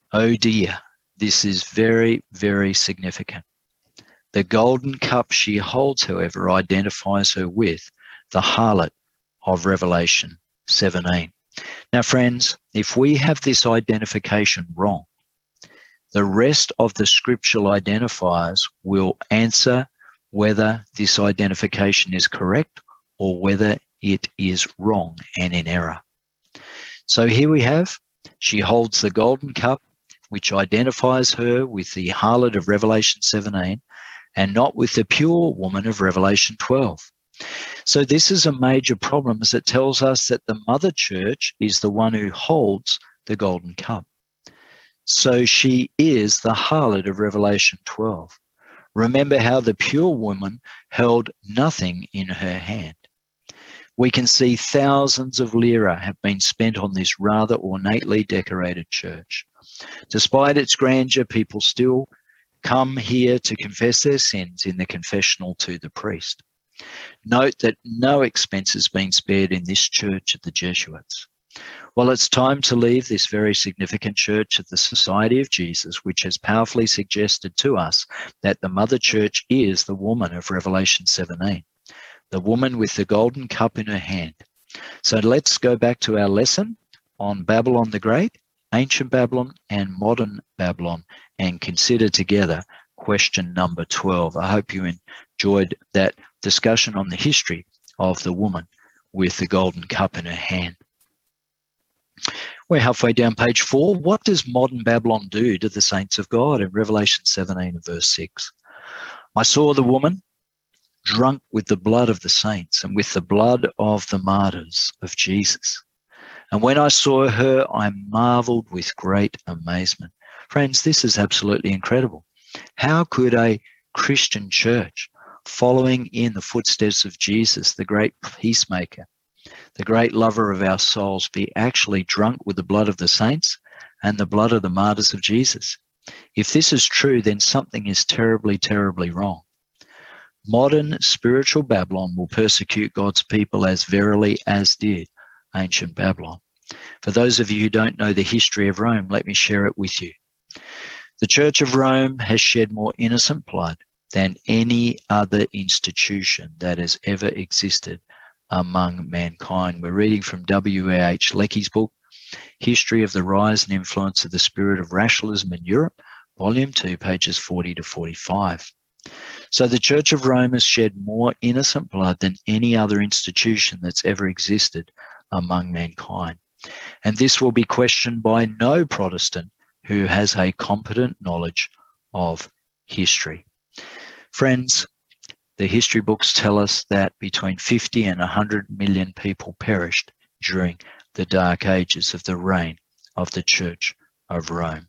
Oh dear, this is very, very significant. The golden cup she holds, however, identifies her with the harlot of Revelation seventeen. Now, friends, if we have this identification wrong, the rest of the scriptural identifiers will answer whether this identification is correct or whether it is wrong and in error. So here we have, she holds the golden cup, which identifies her with the harlot of Revelation seventeen and not with the pure woman of Revelation twelve. So this is a major problem, as it tells us that the mother church is the one who holds the golden cup. So she is the harlot of Revelation twelve. Remember how the pure woman held nothing in her hand. We can see thousands of lira have been spent on this rather ornately decorated church. Despite its grandeur, people still come here to confess their sins in the confessional to the priest. Note that no expense has been spared in this church of the Jesuits. Well, it's time to leave this very significant church of the Society of Jesus, which has powerfully suggested to us that the mother church is the woman of Revelation seventeen, the woman with the golden cup in her hand. So let's go back to our lesson on Babylon the Great, ancient Babylon and modern Babylon, and consider together question number twelve. I hope you enjoyed that discussion on the history of the woman with the golden cup in her hand. We're halfway down page four. What does modern Babylon do to the saints of God in Revelation seventeen and verse six? I saw the woman drunk with the blood of the saints and with the blood of the martyrs of Jesus. And when I saw her, I marveled with great amazement. Friends, this is absolutely incredible. How could a Christian church, following in the footsteps of Jesus, the great peacemaker, the great lover of our souls, be actually drunk with the blood of the saints and the blood of the martyrs of Jesus? If this is true, then something is terribly, terribly wrong. Modern spiritual Babylon will persecute God's people as verily as did ancient Babylon. For those of you who don't know the history of Rome, let me share it with you. The Church of Rome has shed more innocent blood than any other institution that has ever existed among mankind. We're reading from W A H Lecky's book, History of the Rise and Influence of the Spirit of Rationalism in Europe, Volume two, pages forty to forty-five. So the Church of Rome has shed more innocent blood than any other institution that's ever existed among mankind. And this will be questioned by no Protestant who has a competent knowledge of history. Friends, the history books tell us that between fifty and one hundred million people perished during the dark ages of the reign of the Church of Rome.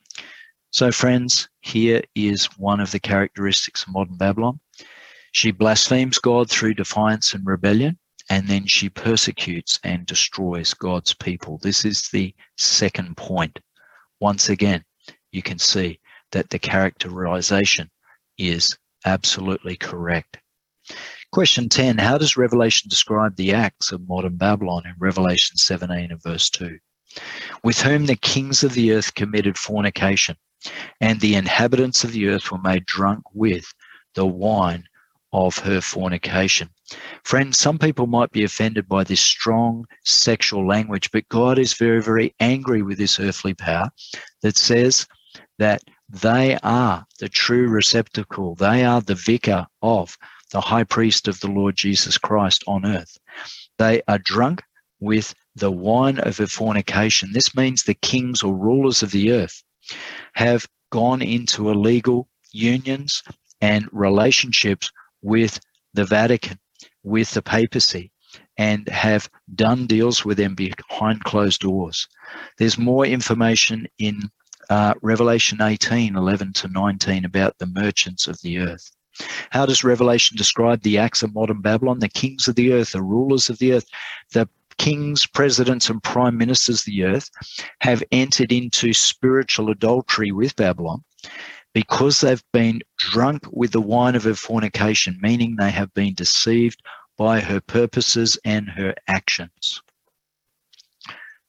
So friends, here is one of the characteristics of modern Babylon. She blasphemes God through defiance and rebellion, and then she persecutes and destroys God's people. This is the second point. Once again, you can see that the characterization is absolutely correct. Question ten, how does Revelation describe the acts of modern Babylon in Revelation seventeen and verse two? With whom the kings of the earth committed fornication, and the inhabitants of the earth were made drunk with the wine of her fornication. Friends, some people might be offended by this strong sexual language, but God is very, very angry with this earthly power that says that they are the true receptacle. They are the vicar of the high priest of the Lord Jesus Christ on earth. They are drunk with the wine of her fornication. This means the kings or rulers of the earth have gone into illegal unions and relationships with the Vatican, with the papacy, and have done deals with them behind closed doors. There's more information in uh, Revelation eighteen, eleven to nineteen about the merchants of the earth. How does Revelation describe the acts of modern Babylon? The kings of the earth, the rulers of the earth, the kings, presidents, and prime ministers of the earth have entered into spiritual adultery with Babylon because they've been drunk with the wine of her fornication, meaning they have been deceived by her purposes and her actions.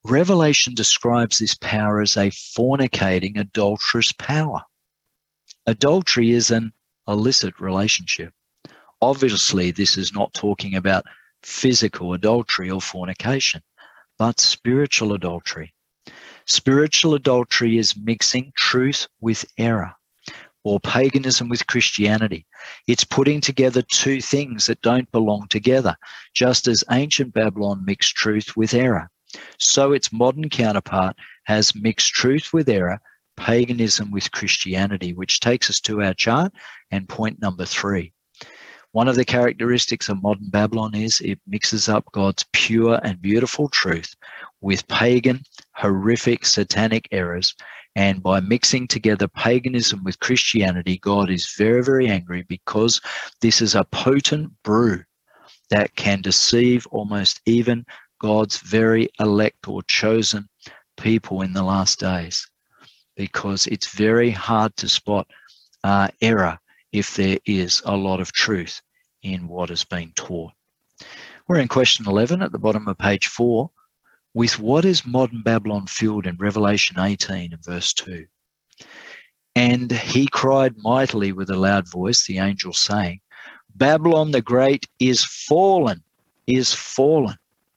Revelation describes this power as a fornicating, adulterous power. Adultery is an illicit relationship. Obviously, this is not talking about physical adultery or fornication, but spiritual adultery. Spiritual adultery is mixing truth with error, or paganism with Christianity. It's putting together two things that don't belong together, just as ancient Babylon mixed truth with error. So its modern counterpart has mixed truth with error, paganism with Christianity, which takes us to our chart and point number three. One of the characteristics of modern Babylon is it mixes up God's pure and beautiful truth with pagan, horrific, satanic errors. And by mixing together paganism with Christianity, God is very, very angry because this is a potent brew that can deceive almost even God's very elect or chosen people in the last days, because it's very hard to spot uh, error if there is a lot of truth in what is being taught. We're in question eleven at the bottom of page four. With what is modern Babylon filled in Revelation eighteen and verse two? And he cried mightily with a loud voice, the angel saying, Babylon the Great is fallen, is fallen,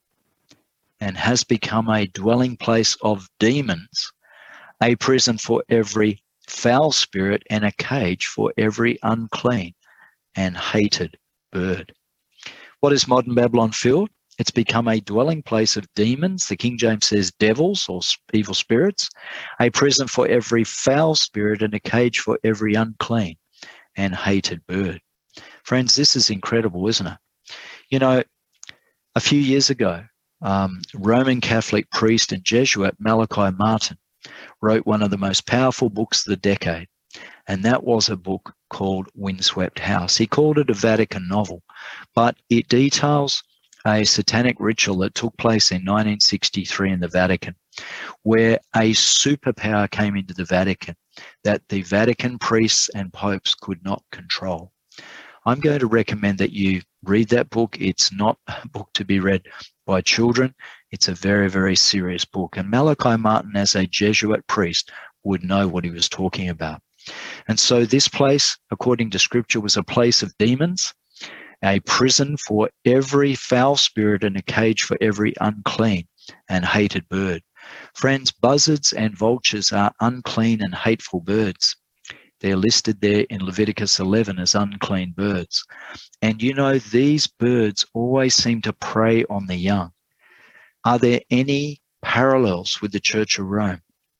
and has become a dwelling place of demons, a prison for every foul spirit, and a cage for every unclean and hated bird. What is modern Babylon filled? It's become a dwelling place of demons. The King James says devils or evil spirits, a prison for every foul spirit, and a cage for every unclean and hated bird. Friends, this is incredible, isn't it? You know, a few years ago, um, Roman Catholic priest and Jesuit Malachi Martin wrote one of the most powerful books of the decade, and that was a book called Windswept House. He called it a Vatican novel, but it details a satanic ritual that took place in nineteen sixty-three in the Vatican, where a superpower came into the Vatican that the Vatican priests and popes could not control. I'm going to recommend that you read that book. It's not a book to be read by children. It's a very, very serious book. And Malachi Martin, as a Jesuit priest, would know what he was talking about. And so this place, according to Scripture, was a place of demons, a prison for every foul spirit, and a cage for every unclean and hated bird. Friends, buzzards and vultures are unclean and hateful birds. They're listed there in Leviticus eleven as unclean birds. And you know, these birds always seem to prey on the young. Are there any parallels with the Church of Rome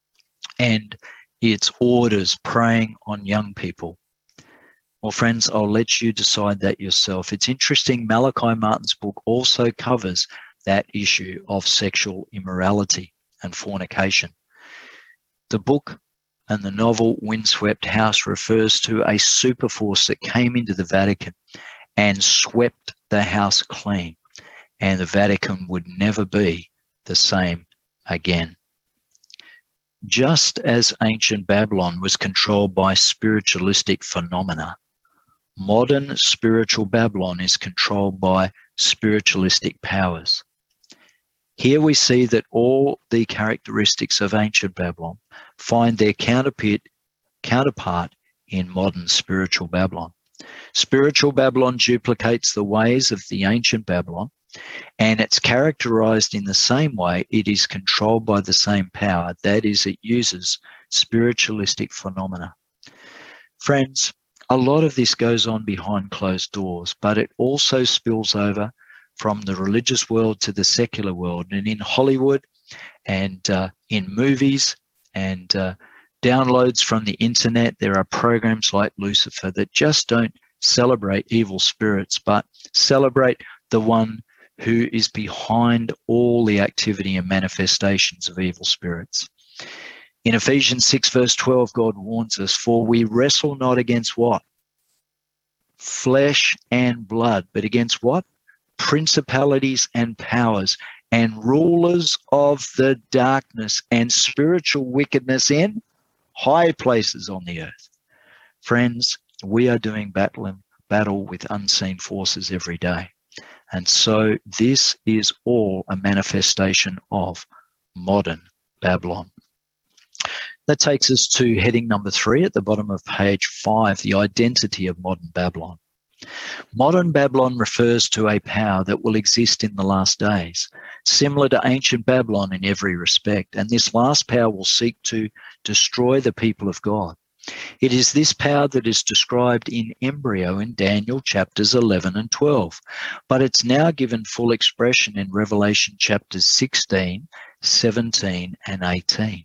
and its orders preying on young people? Well, friends, I'll let you decide that yourself. It's interesting, Malachi Martin's book also covers that issue of sexual immorality and fornication. The book and the novel Windswept House refers to a super force that came into the Vatican and swept the house clean, and the Vatican would never be the same again. Just as ancient Babylon was controlled by spiritualistic phenomena, modern spiritual Babylon is controlled by spiritualistic powers. Here we see that all the characteristics of ancient Babylon find their counterpart, counterpart in modern spiritual Babylon. Spiritual Babylon duplicates the ways of the ancient Babylon, and it's characterized in the same way. It is controlled by the same power. That is, it uses spiritualistic phenomena. Friends, a lot of this goes on behind closed doors, but it also spills over from the religious world to the secular world. And in Hollywood and uh, in movies and uh, downloads from the internet, there are programs like Lucifer that just don't celebrate evil spirits, but celebrate the one who is behind all the activity and manifestations of evil spirits. In Ephesians six verse twelve, God warns us, for we wrestle not against what? Flesh and blood, but against what? Principalities and powers and rulers of the darkness and spiritual wickedness in high places on the earth. Friends, we are doing battle and battle with unseen forces every day. And so this is all a manifestation of modern Babylon. That takes us to heading number three at the bottom of page five, the identity of modern Babylon. Modern Babylon refers to a power that will exist in the last days, similar to ancient Babylon in every respect, and this last power will seek to destroy the people of God. It is this power that is described in embryo in Daniel chapters eleven and twelve, but it's now given full expression in Revelation chapters sixteen, seventeen, and eighteen.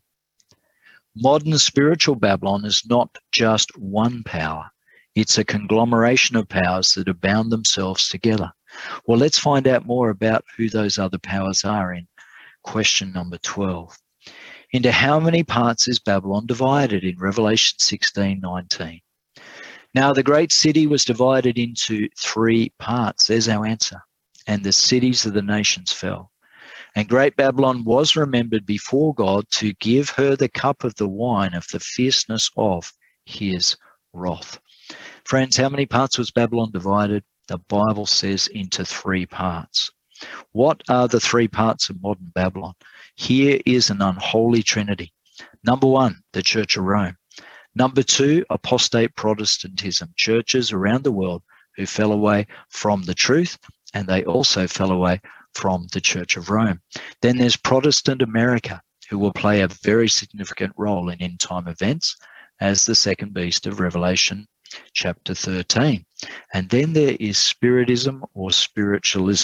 Modern spiritual Babylon is not just one power. It's a conglomeration of powers that have bound themselves together. Well, let's find out more about who those other powers are in question number twelve. Into how many parts is Babylon divided in Revelation sixteen nineteen? Now, the great city was divided into three parts. There's our answer. And the cities of the nations fell. And great Babylon was remembered before God to give her the cup of the wine of the fierceness of his wrath. Friends, how many parts was Babylon divided? The Bible says into three parts. What are the three parts of modern Babylon? Here is an unholy trinity. Number one, the Church of Rome. Number two, apostate Protestantism, churches around the world who fell away from the truth, and they also fell away from the Church of Rome. Then there's Protestant America, who will play a very significant role in end-time events as the second beast of Revelation chapter thirteen. And then there is Spiritism or spiritualism.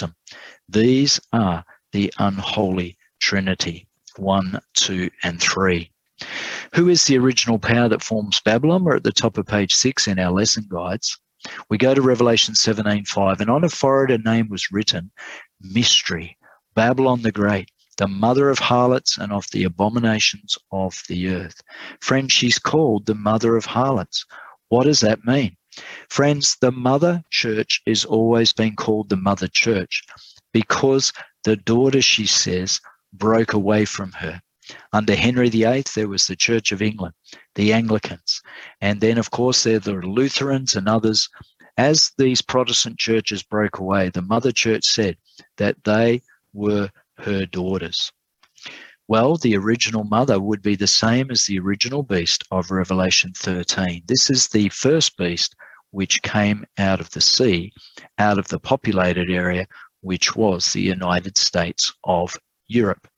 These are the unholy trinity, one, two, and three. Who is the original power that forms Babylon? We're at the top of page six in our lesson guides. We go to Revelation seventeen five, and on a forehead a name was written, Mystery, Babylon the Great, the mother of harlots and of the abominations of the earth. Friends, she's called the mother of harlots. What does that mean? Friends, the mother church is always been called the mother church because the daughter, she says, broke away from her. Under Henry the Eighth, there was the Church of England, the Anglicans, and then, of course, there are the Lutherans and others. As these Protestant churches broke away, the mother church said that they were her daughters. Well, the original mother would be the same as the original beast of Revelation thirteen. This is the first beast which came out of the sea, out of the populated area, which was the United States of Europe.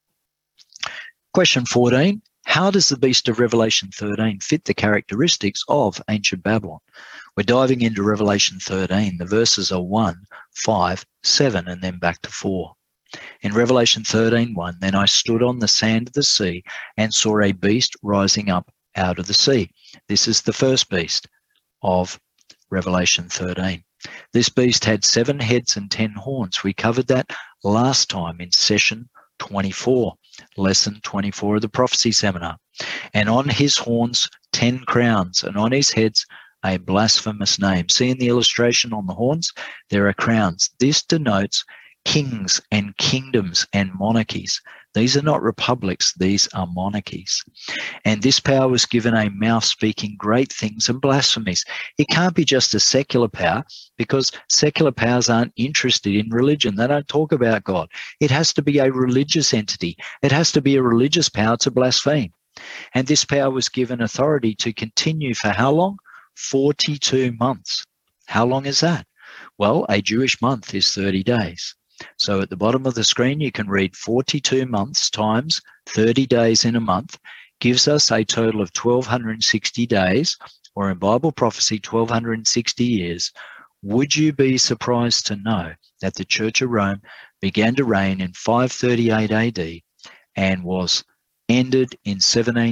Question fourteen, how does the beast of Revelation thirteen fit the characteristics of ancient Babylon? We're diving into Revelation thirteen. The verses are one, five, seven, and then back to four. In Revelation thirteen one, then I stood on the sand of the sea and saw a beast rising up out of the sea. This is the first beast of Revelation thirteen. This beast had seven heads and ten horns. We covered that last time in session twenty-four, lesson twenty-four of the prophecy seminar. And on his horns ten crowns, and on his heads a blasphemous name. See in the illustration on the horns, there are crowns. This denotes kings and kingdoms and monarchies. These are not republics, these are monarchies. And this power was given a mouth speaking great things and blasphemies. It can't be just a secular power, because secular powers aren't interested in religion. They don't talk about God. It has to be a religious entity. It has to be a religious power to blaspheme. And this power was given authority to continue for how long? forty-two months. How long is that? Well, a Jewish month is thirty days. So at the bottom of the screen, you can read forty-two months times thirty days in a month gives us a total of twelve sixty days, or in Bible prophecy, twelve sixty years. Would you be surprised to know that the Church of Rome began to reign in five thirty-eight A D and was ended in seventeen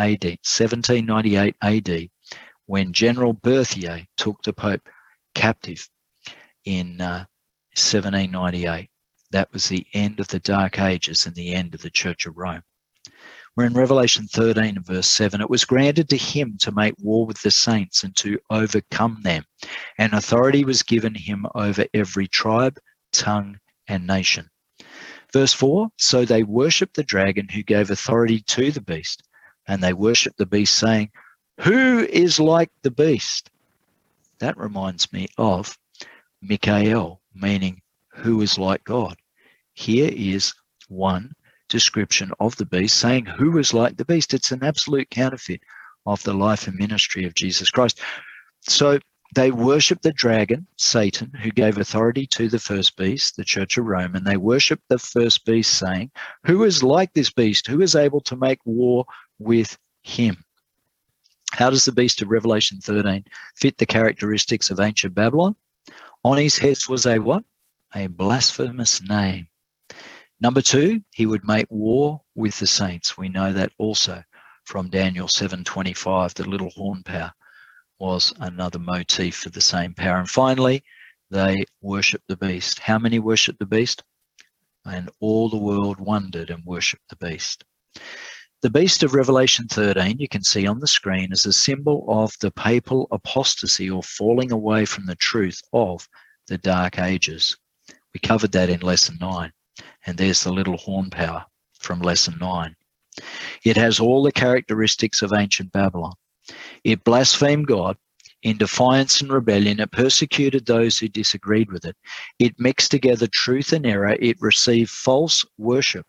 ninety-eight A D when General Berthier took the Pope captive in uh, seventeen ninety-eight. That was the end of the Dark Ages and the end of the Church of Rome. We're in Revelation thirteen and verse seven. It was granted to him to make war with the saints and to overcome them. And authority was given him over every tribe, tongue, and nation. Verse four, so they worshipped the dragon who gave authority to the beast. And they worshipped the beast, saying, who is like the beast? That reminds me of Michael, meaning who is like God. Here is one description of the beast, saying who was like the beast. It's an absolute counterfeit of the life and ministry of Jesus Christ. So they worship the dragon, Satan, who gave authority to the first beast, the Church of Rome, and they worship the first beast, saying, who is like this beast? Who is able to make war with him? How does the beast of Revelation thirteen fit the characteristics of ancient Babylon? On his head was a what? A blasphemous name. Number two, he would make war with the saints. We know that also from Daniel seven twenty-five, the little horn power was another motif for the same power. And finally, they worship the beast. How many worship the beast? And all the world wondered and worshipped the beast. The beast of Revelation thirteen, you can see on the screen, is a symbol of the papal apostasy, or falling away from the truth of the Dark Ages. We covered that in lesson nine. And there's the little horn power from lesson nine. It has all the characteristics of ancient Babylon. It blasphemed God. In defiance and rebellion, it persecuted those who disagreed with it. It mixed together truth and error. It received false worship.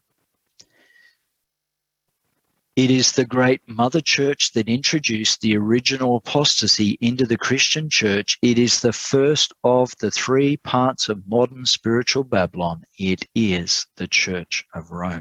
It is the great mother church that introduced the original apostasy into the Christian church. It is the first of the three parts of modern spiritual Babylon. It is the Church of Rome.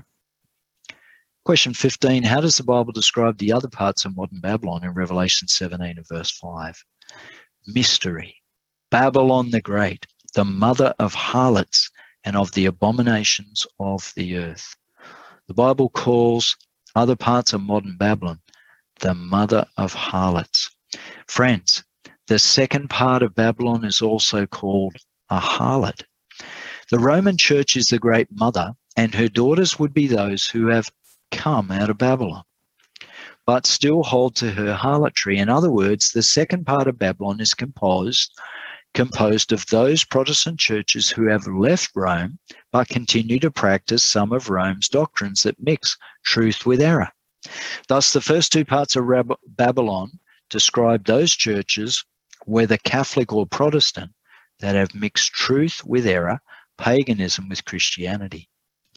Question fifteen, how does the Bible describe the other parts of modern Babylon in Revelation seventeen and verse five? Mystery. Babylon the Great, the mother of harlots and of the abominations of the earth. The Bible calls other parts of modern Babylon the mother of harlots. Friends, the second part of Babylon is also called a harlot. The Roman Church is the great mother, and her daughters would be those who have come out of Babylon, but still hold to her harlotry. In other words, the second part of Babylon is composed composed of those Protestant churches who have left Rome but continue to practice some of Rome's doctrines that mix truth with error. Thus, the first two parts of Rab- Babylon describe those churches, whether Catholic or Protestant, that have mixed truth with error, paganism with Christianity.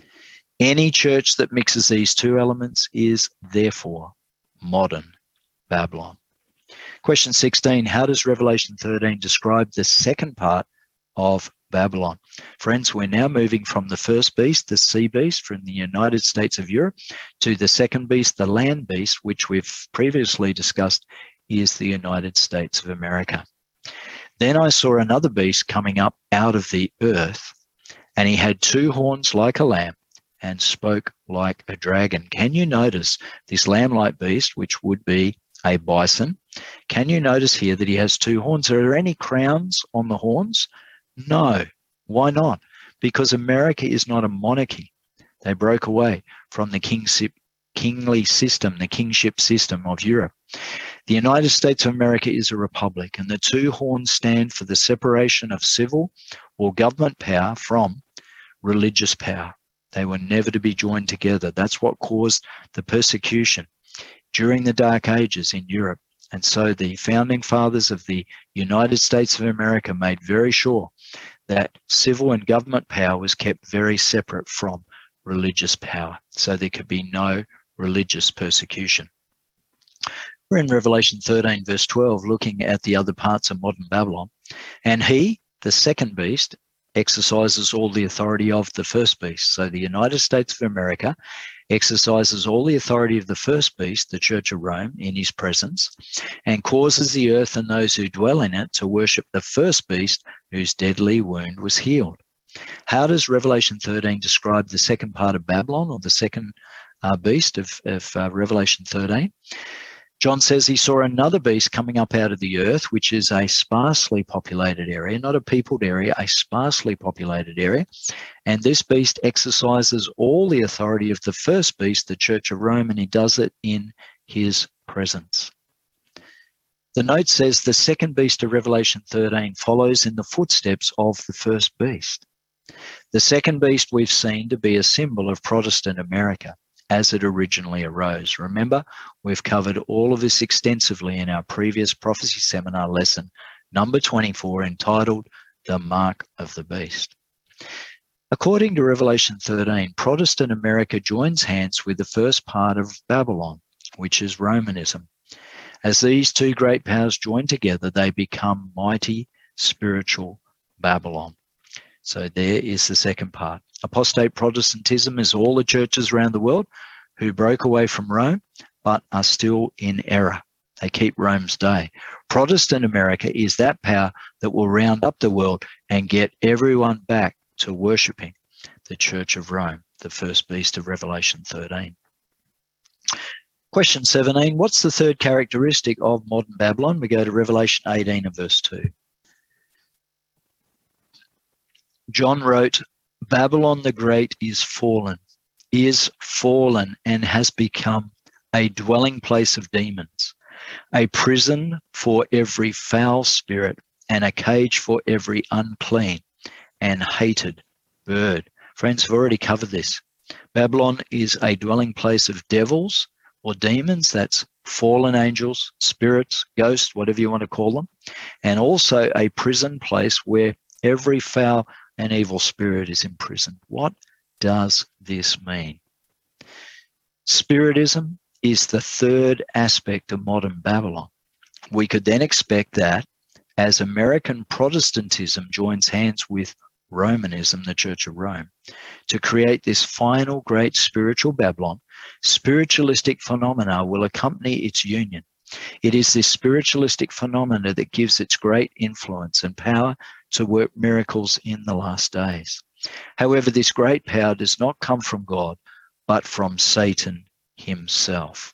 Any church that mixes these two elements is, therefore, modern Babylon. Question sixteen, how does Revelation thirteen describe the second part of Babylon? Friends, we're now moving from the first beast, the sea beast from the United States of Europe, to the second beast, the land beast, which we've previously discussed is the United States of America. Then I saw another beast coming up out of the earth, and he had two horns like a lamb and spoke like a dragon. Can you notice this lamb-like beast, which would be a bison? Can you notice here that he has two horns? Are there any crowns on the horns? No. Why not? Because America is not a monarchy. They broke away from the kingship, kingly system, the kingship system of Europe. The United States of America is a republic, and the two horns stand for the separation of civil or government power from religious power. They were never to be joined together. That's what caused the persecution during the Dark Ages in Europe. And so the founding fathers of the United States of America made very sure that civil and government power was kept very separate from religious power, so there could be no religious persecution. We're in Revelation thirteen, verse twelve, looking at the other parts of modern Babylon. And he, the second beast, exercises all the authority of the first beast. So the United States of America exercises all the authority of the first beast, the Church of Rome, in his presence, and causes the earth and those who dwell in it to worship the first beast whose deadly wound was healed. How does Revelation thirteen describe the second part of Babylon, or the second uh, beast of, of uh, Revelation thirteen? John says he saw another beast coming up out of the earth, which is a sparsely populated area, not a peopled area, a sparsely populated area. And this beast exercises all the authority of the first beast, the Church of Rome, and he does it in his presence. The note says the second beast of Revelation thirteen follows in the footsteps of the first beast. The second beast we've seen to be a symbol of Protestant America as it originally arose. Remember, we've covered all of this extensively in our previous prophecy seminar lesson, number twenty-four, entitled The Mark of the Beast. According to Revelation thirteen, Protestant America joins hands with the first part of Babylon, which is Romanism. As these two great powers join together, they become mighty spiritual Babylon. So there is the second part. Apostate Protestantism is all the churches around the world who broke away from Rome but are still in error. They keep Rome's day. Protestant America is that power that will round up the world and get everyone back to worshipping the Church of Rome, the first beast of Revelation thirteen. Question seventeen, what's the third characteristic of modern Babylon? We go to Revelation eighteen and verse two. John wrote, Babylon the Great is fallen, is fallen and has become a dwelling place of demons, a prison for every foul spirit and a cage for every unclean and hated bird. Friends, I've already covered this. Babylon is a dwelling place of devils or demons, that's fallen angels, spirits, ghosts, whatever you want to call them, and also a prison place where every foul and evil spirit is imprisoned. What does this mean? Spiritism is the third aspect of modern Babylon. We could then expect that as American Protestantism joins hands with Romanism, the Church of Rome, to create this final great spiritual Babylon, spiritualistic phenomena will accompany its union. It is this spiritualistic phenomena that gives its great influence and power to work miracles in the last days. However, this great power does not come from God, but from Satan himself.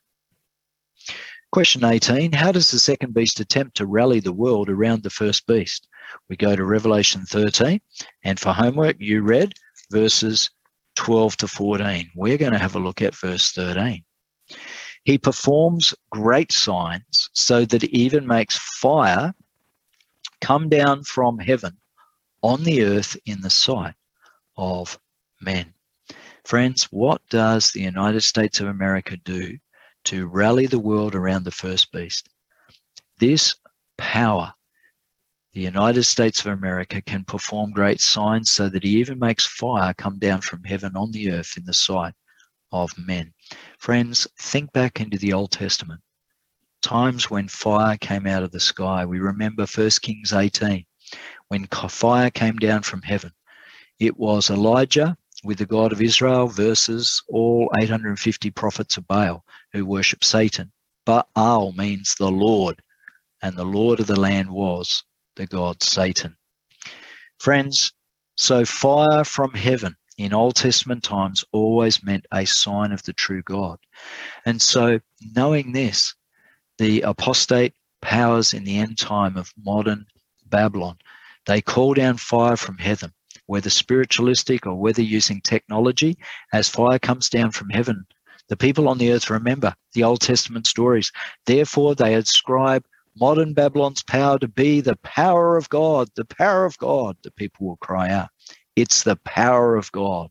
Question eighteen, how does the second beast attempt to rally the world around the first beast? We go to Revelation thirteen, and for homework you read verses twelve to fourteen. We're going to have a look at verse thirteen. He performs great signs so that he even makes fire come down from heaven on the earth in the sight of men. Friends, what does the United States of America do to rally the world around the first beast? This power, the United States of America, can perform great signs so that he even makes fire come down from heaven on the earth in the sight of men. Friends, think back into the Old Testament. Times when fire came out of the sky. We remember First Kings eighteen, when fire came down from heaven. It was Elijah with the God of Israel versus all eight hundred fifty prophets of Baal who worship Satan. Baal means the Lord, and the Lord of the land was the god Satan. Friends, so fire from heaven in Old Testament times always meant a sign of the true God. And so knowing this, the apostate powers in the end time of modern Babylon, they call down fire from heaven, whether spiritualistic or whether using technology. As fire comes down from heaven, the people on the earth remember the Old Testament stories. Therefore, they ascribe modern Babylon's power to be the power of God, the power of God. The people will cry out, it's the power of God.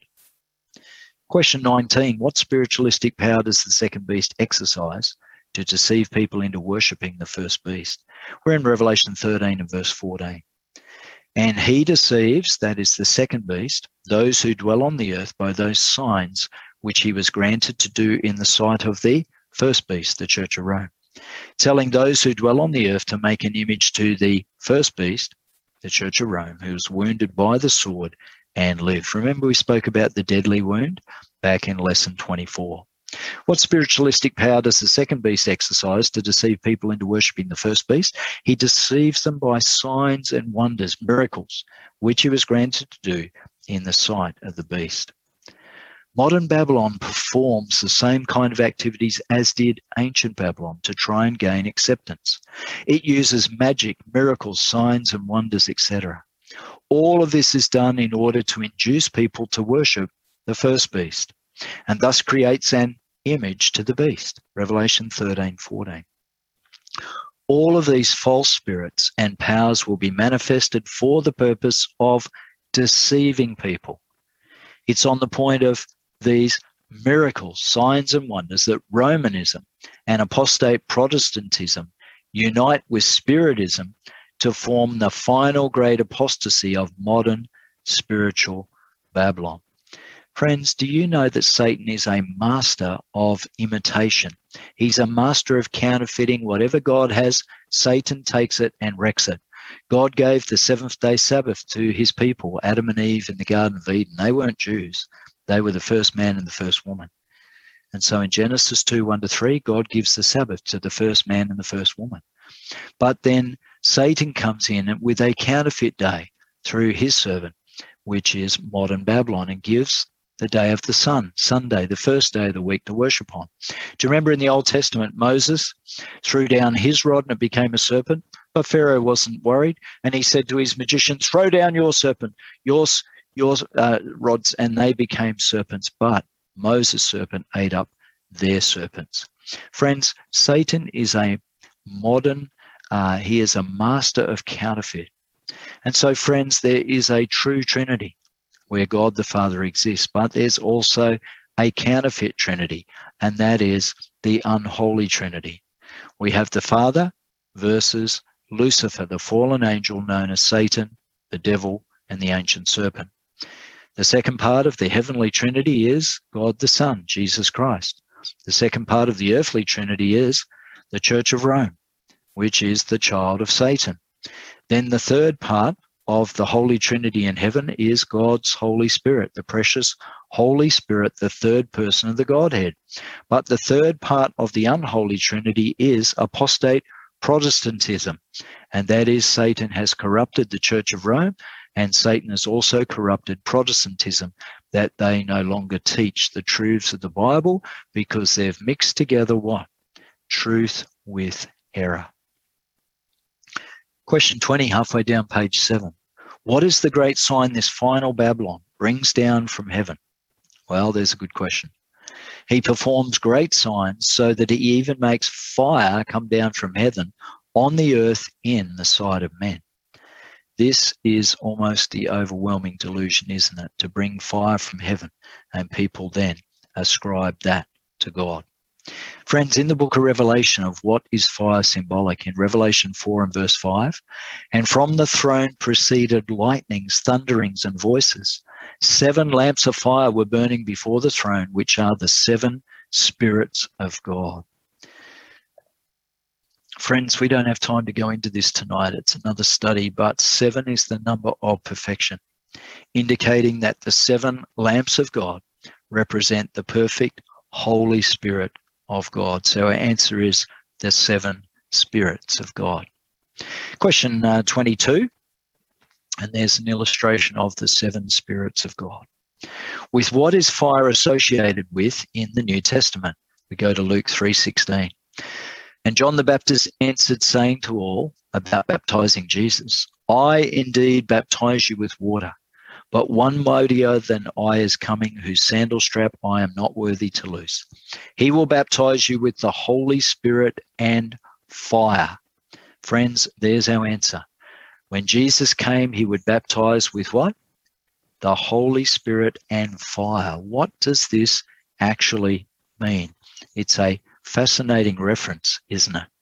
Question nineteen, what spiritualistic power does the second beast exercise to deceive people into worshipping the first beast? We're in Revelation thirteen and verse fourteen. And he deceives, that is the second beast, those who dwell on the earth by those signs which he was granted to do in the sight of the first beast, the Church of Rome, telling those who dwell on the earth to make an image to the first beast, the Church of Rome, who was wounded by the sword and lived. Remember, we spoke about the deadly wound back in lesson twenty-four. What spiritualistic power does the second beast exercise to deceive people into worshipping the first beast? He deceives them by signs and wonders, miracles, which he was granted to do in the sight of the beast. Modern Babylon performs the same kind of activities as did ancient Babylon to try and gain acceptance. It uses magic, miracles, signs and wonders, et cetera. All of this is done in order to induce people to worship the first beast, and thus creates an image to the beast. Revelation thirteen fourteen. All of these false spirits and powers will be manifested for the purpose of deceiving people. It's on the point of these miracles, signs and wonders that Romanism and apostate Protestantism unite with Spiritism to form the final great apostasy of modern spiritual Babylon. Friends, do you know that Satan is a master of imitation? He's a master of counterfeiting. Whatever God has, Satan takes it and wrecks it. God gave the seventh day Sabbath to his people, Adam and Eve in the Garden of Eden. They weren't Jews. They were the first man and the first woman. And so in Genesis two, one to three, God gives the Sabbath to the first man and the first woman. But then Satan comes in with a counterfeit day through his servant, which is modern Babylon, and gives the day of the sun, Sunday, the first day of the week to worship on. Do you remember in the Old Testament, Moses threw down his rod and it became a serpent? But Pharaoh wasn't worried, and he said to his magicians, throw down your serpent, yours, yours uh, rods, and they became serpents. But Moses' serpent ate up their serpents. Friends, Satan is a modern, uh, he is a master of counterfeit. And so, friends, there is a true Trinity where God the Father exists, but there's also a counterfeit Trinity, and that is the unholy Trinity. We have the Father versus Lucifer, the fallen angel known as Satan, the devil, and the ancient serpent. The second part of the heavenly Trinity is God the Son, Jesus Christ. The second part of the earthly Trinity is the Church of Rome, which is the child of Satan. Then the third part of the Holy Trinity in heaven is God's Holy Spirit, the precious Holy Spirit, the third person of the Godhead. But the third part of the unholy Trinity is apostate Protestantism, and that is Satan has corrupted the Church of Rome, and Satan has also corrupted Protestantism, that they no longer teach the truths of the Bible because they've mixed together what? Truth with error. Question twenty, halfway down page seven. What is the great sign this final Babylon brings down from heaven? Well, there's a good question. He performs great signs so that he even makes fire come down from heaven on the earth in the sight of men. This is almost the overwhelming delusion, isn't it? To bring fire from heaven, and people then ascribe that to God. Friends, in the book of Revelation, of what is fire symbolic, in Revelation four and verse five, and from the throne proceeded lightnings, thunderings, and voices. Seven lamps of fire were burning before the throne, which are the seven spirits of God. Friends, we don't have time to go into this tonight. It's another study, but seven is the number of perfection, indicating that the seven lamps of God represent the perfect Holy Spirit of God. So our answer is the seven spirits of God. Question uh, twenty-two, and there's an illustration of the seven spirits of God. With what is fire associated with in the New Testament? We go to Luke three sixteen. And John the Baptist answered, saying to all about baptizing Jesus, I indeed baptize you with water, but one mightier than I is coming, whose sandal strap I am not worthy to loose. He will baptize you with the Holy Spirit and fire. Friends, there's our answer. When Jesus came, he would baptize with what? The Holy Spirit and fire. What does this actually mean? It's a fascinating reference, isn't it?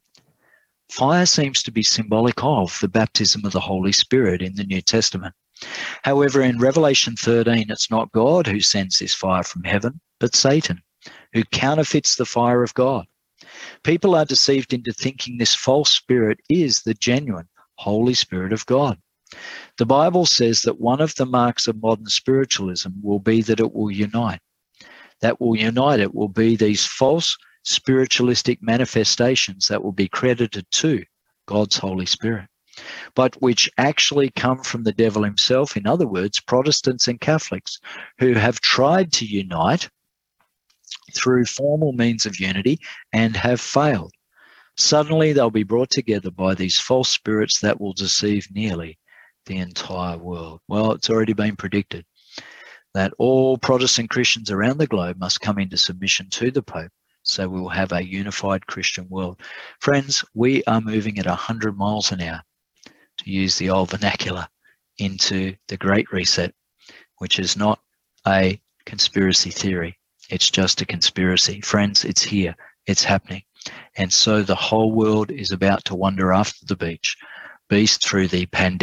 Fire seems to be symbolic of the baptism of the Holy Spirit in the New Testament. However, in Revelation thirteen, it's not God who sends this fire from heaven, but Satan, who counterfeits the fire of God. People are deceived into thinking this false spirit is the genuine Holy Spirit of God. The Bible says that one of the marks of modern spiritualism will be that it will unite. That will unite it will be these false spiritualistic manifestations that will be credited to God's Holy Spirit, but which actually come from the devil himself. In other words, Protestants and Catholics who have tried to unite through formal means of unity and have failed. Suddenly they'll be brought together by these false spirits that will deceive nearly the entire world. Well, it's already been predicted that all Protestant Christians around the globe must come into submission to the Pope, so we will have a unified Christian world. Friends, we are moving at one hundred miles an hour, to use the old vernacular, into the Great Reset, which is not a conspiracy theory. It's just a conspiracy. Friends, it's here. It's happening. And so the whole world is about to wander after the beach, beast through the pandemic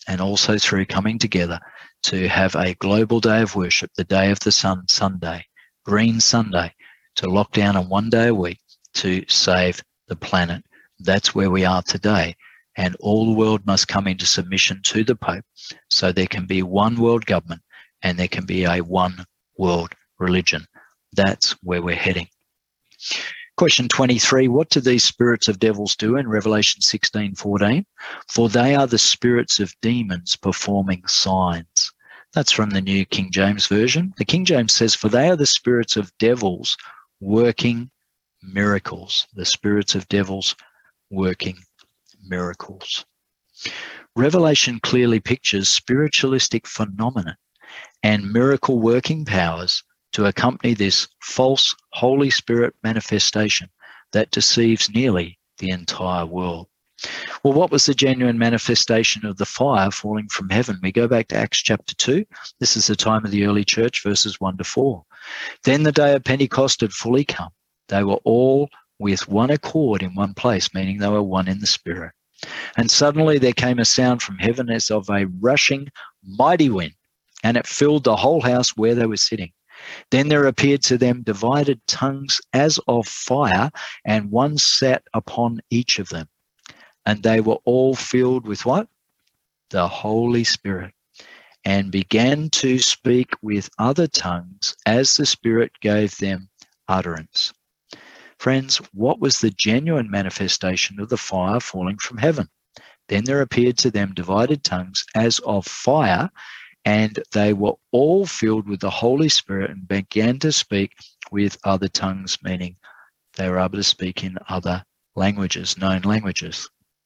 and also through coming together to have a global day of worship, the Day of the Sun Sunday, Green Sunday, to lock down on one day a week to save the planet. That's where we are today. And all the world must come into submission to the Pope so there can be one world government and there can be a one world religion. That's where we're heading. Question twenty-three, what do these spirits of devils do in Revelation sixteen fourteen? For they are the spirits of demons performing signs. That's from the New King James Version. The King James says, for they are the spirits of devils working miracles. The spirits of devils working miracles. Revelation clearly pictures spiritualistic phenomena and miracle working powers to accompany this false Holy Spirit manifestation that deceives nearly the entire world. Well, what was the genuine manifestation of the fire falling from heaven? We go back to Acts chapter two. This is the time of the early church, verses one to four. Then the day of Pentecost had fully come. They were all with one accord in one place, meaning they were one in the Spirit. And suddenly there came a sound from heaven as of a rushing mighty wind, and it filled the whole house where they were sitting. Then there appeared to them divided tongues as of fire, and one sat upon each of them. And they were all filled with what? The Holy Spirit, and began to speak with other tongues as the Spirit gave them utterance. Friends, what was the genuine manifestation of the fire falling from heaven? Then there appeared to them divided tongues as of fire, and they were all filled with the Holy Spirit and began to speak with other tongues, meaning they were able to speak in other languages, known languages.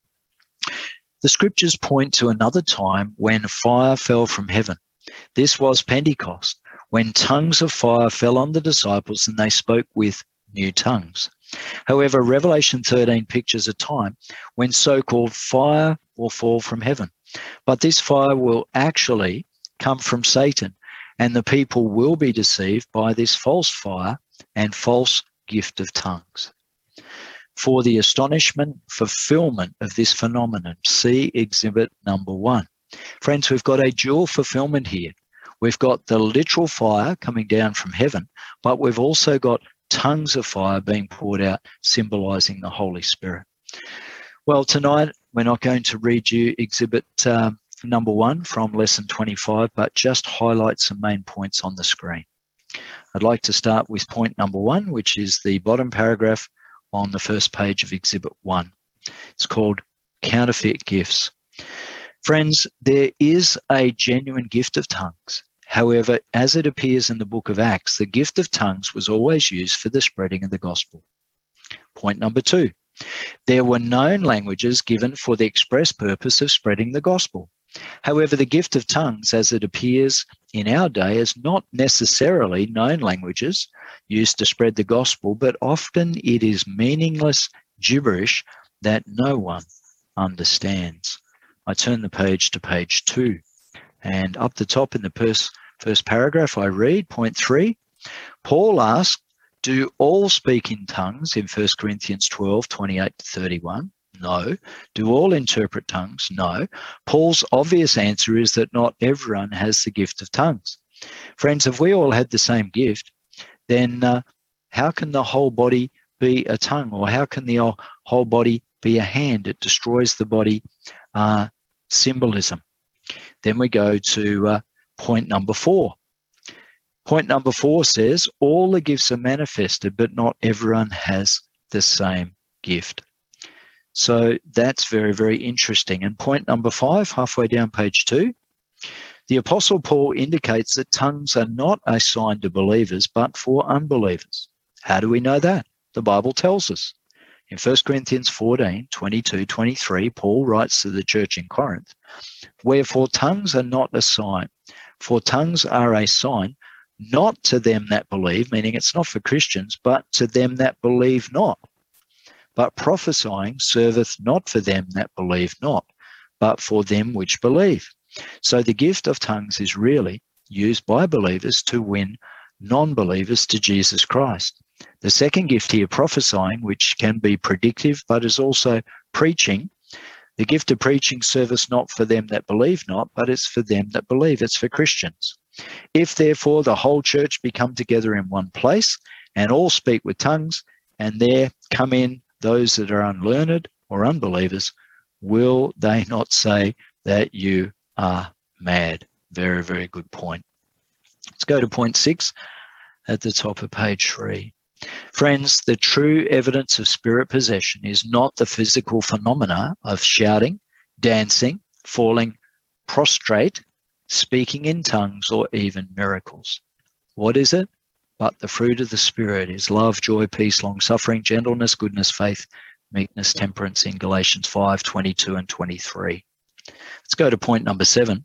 The scriptures point to another time when fire fell from heaven. This was Pentecost, when tongues of fire fell on the disciples and they spoke with new tongues. However, Revelation thirteen pictures a time when so-called fire will fall from heaven. But this fire will actually come from Satan, and the people will be deceived by this false fire and false gift of tongues. For the astonishment fulfillment of this phenomenon, see exhibit number one. Friends, we've got a dual fulfillment here. We've got the literal fire coming down from heaven, but we've also got tongues of fire being poured out, symbolizing the Holy Spirit. Well, tonight we're not going to read you exhibit um, number one from lesson twenty-five, but just highlight some main points on the screen. I'd like to start with point number one, which is the bottom paragraph on the first page of exhibit one. It's called counterfeit gifts. Friends, there is a genuine gift of tongues. However, as it appears in the book of Acts, the gift of tongues was always used for the spreading of the gospel. Point number two, there were known languages given for the express purpose of spreading the gospel. However, the gift of tongues, as it appears in our day, is not necessarily known languages used to spread the gospel, but often it is meaningless gibberish that no one understands. I turn the page to page two, and up the top in the first, first paragraph I read, point three, Paul asked, do all speak in tongues in First Corinthians twelve, twenty-eight to thirty-one? No. Do all interpret tongues? No. Paul's obvious answer is that not everyone has the gift of tongues. Friends, if we all had the same gift, then uh, how can the whole body be a tongue, or how can the whole body be a hand? It destroys the body uh, symbolism. Then we go to uh, point number four. Point number four says, all the gifts are manifested, but not everyone has the same gift. So that's very, very interesting. And point number five, halfway down page two, the Apostle Paul indicates that tongues are not a sign to believers, but for unbelievers. How do we know that? The Bible tells us. In First Corinthians fourteen, twenty-two, twenty-three, Paul writes to the church in Corinth, wherefore tongues are not a sign, for tongues are a sign not to them that believe, meaning it's not for Christians, but to them that believe not. But prophesying serveth not for them that believe not, but for them which believe. So the gift of tongues is really used by believers to win non-believers to Jesus Christ. The second gift here, prophesying, which can be predictive, but is also preaching, The gift of preaching serveth not for them that believe not, but it's for them that believe. It's for Christians. If therefore the whole church be come together in one place, and all speak with tongues, and there come in those that are unlearned or unbelievers, will they not say that you are mad? Very, very good point. Let's go to point six at the top of page three. Friends, the true evidence of spirit possession is not the physical phenomena of shouting, dancing, falling prostrate, speaking in tongues, or even miracles. What is it? But the fruit of the Spirit is love, joy, peace, long-suffering, gentleness, goodness, faith, meekness, temperance in Galatians five, twenty-two and twenty-three. Let's go to point number seven.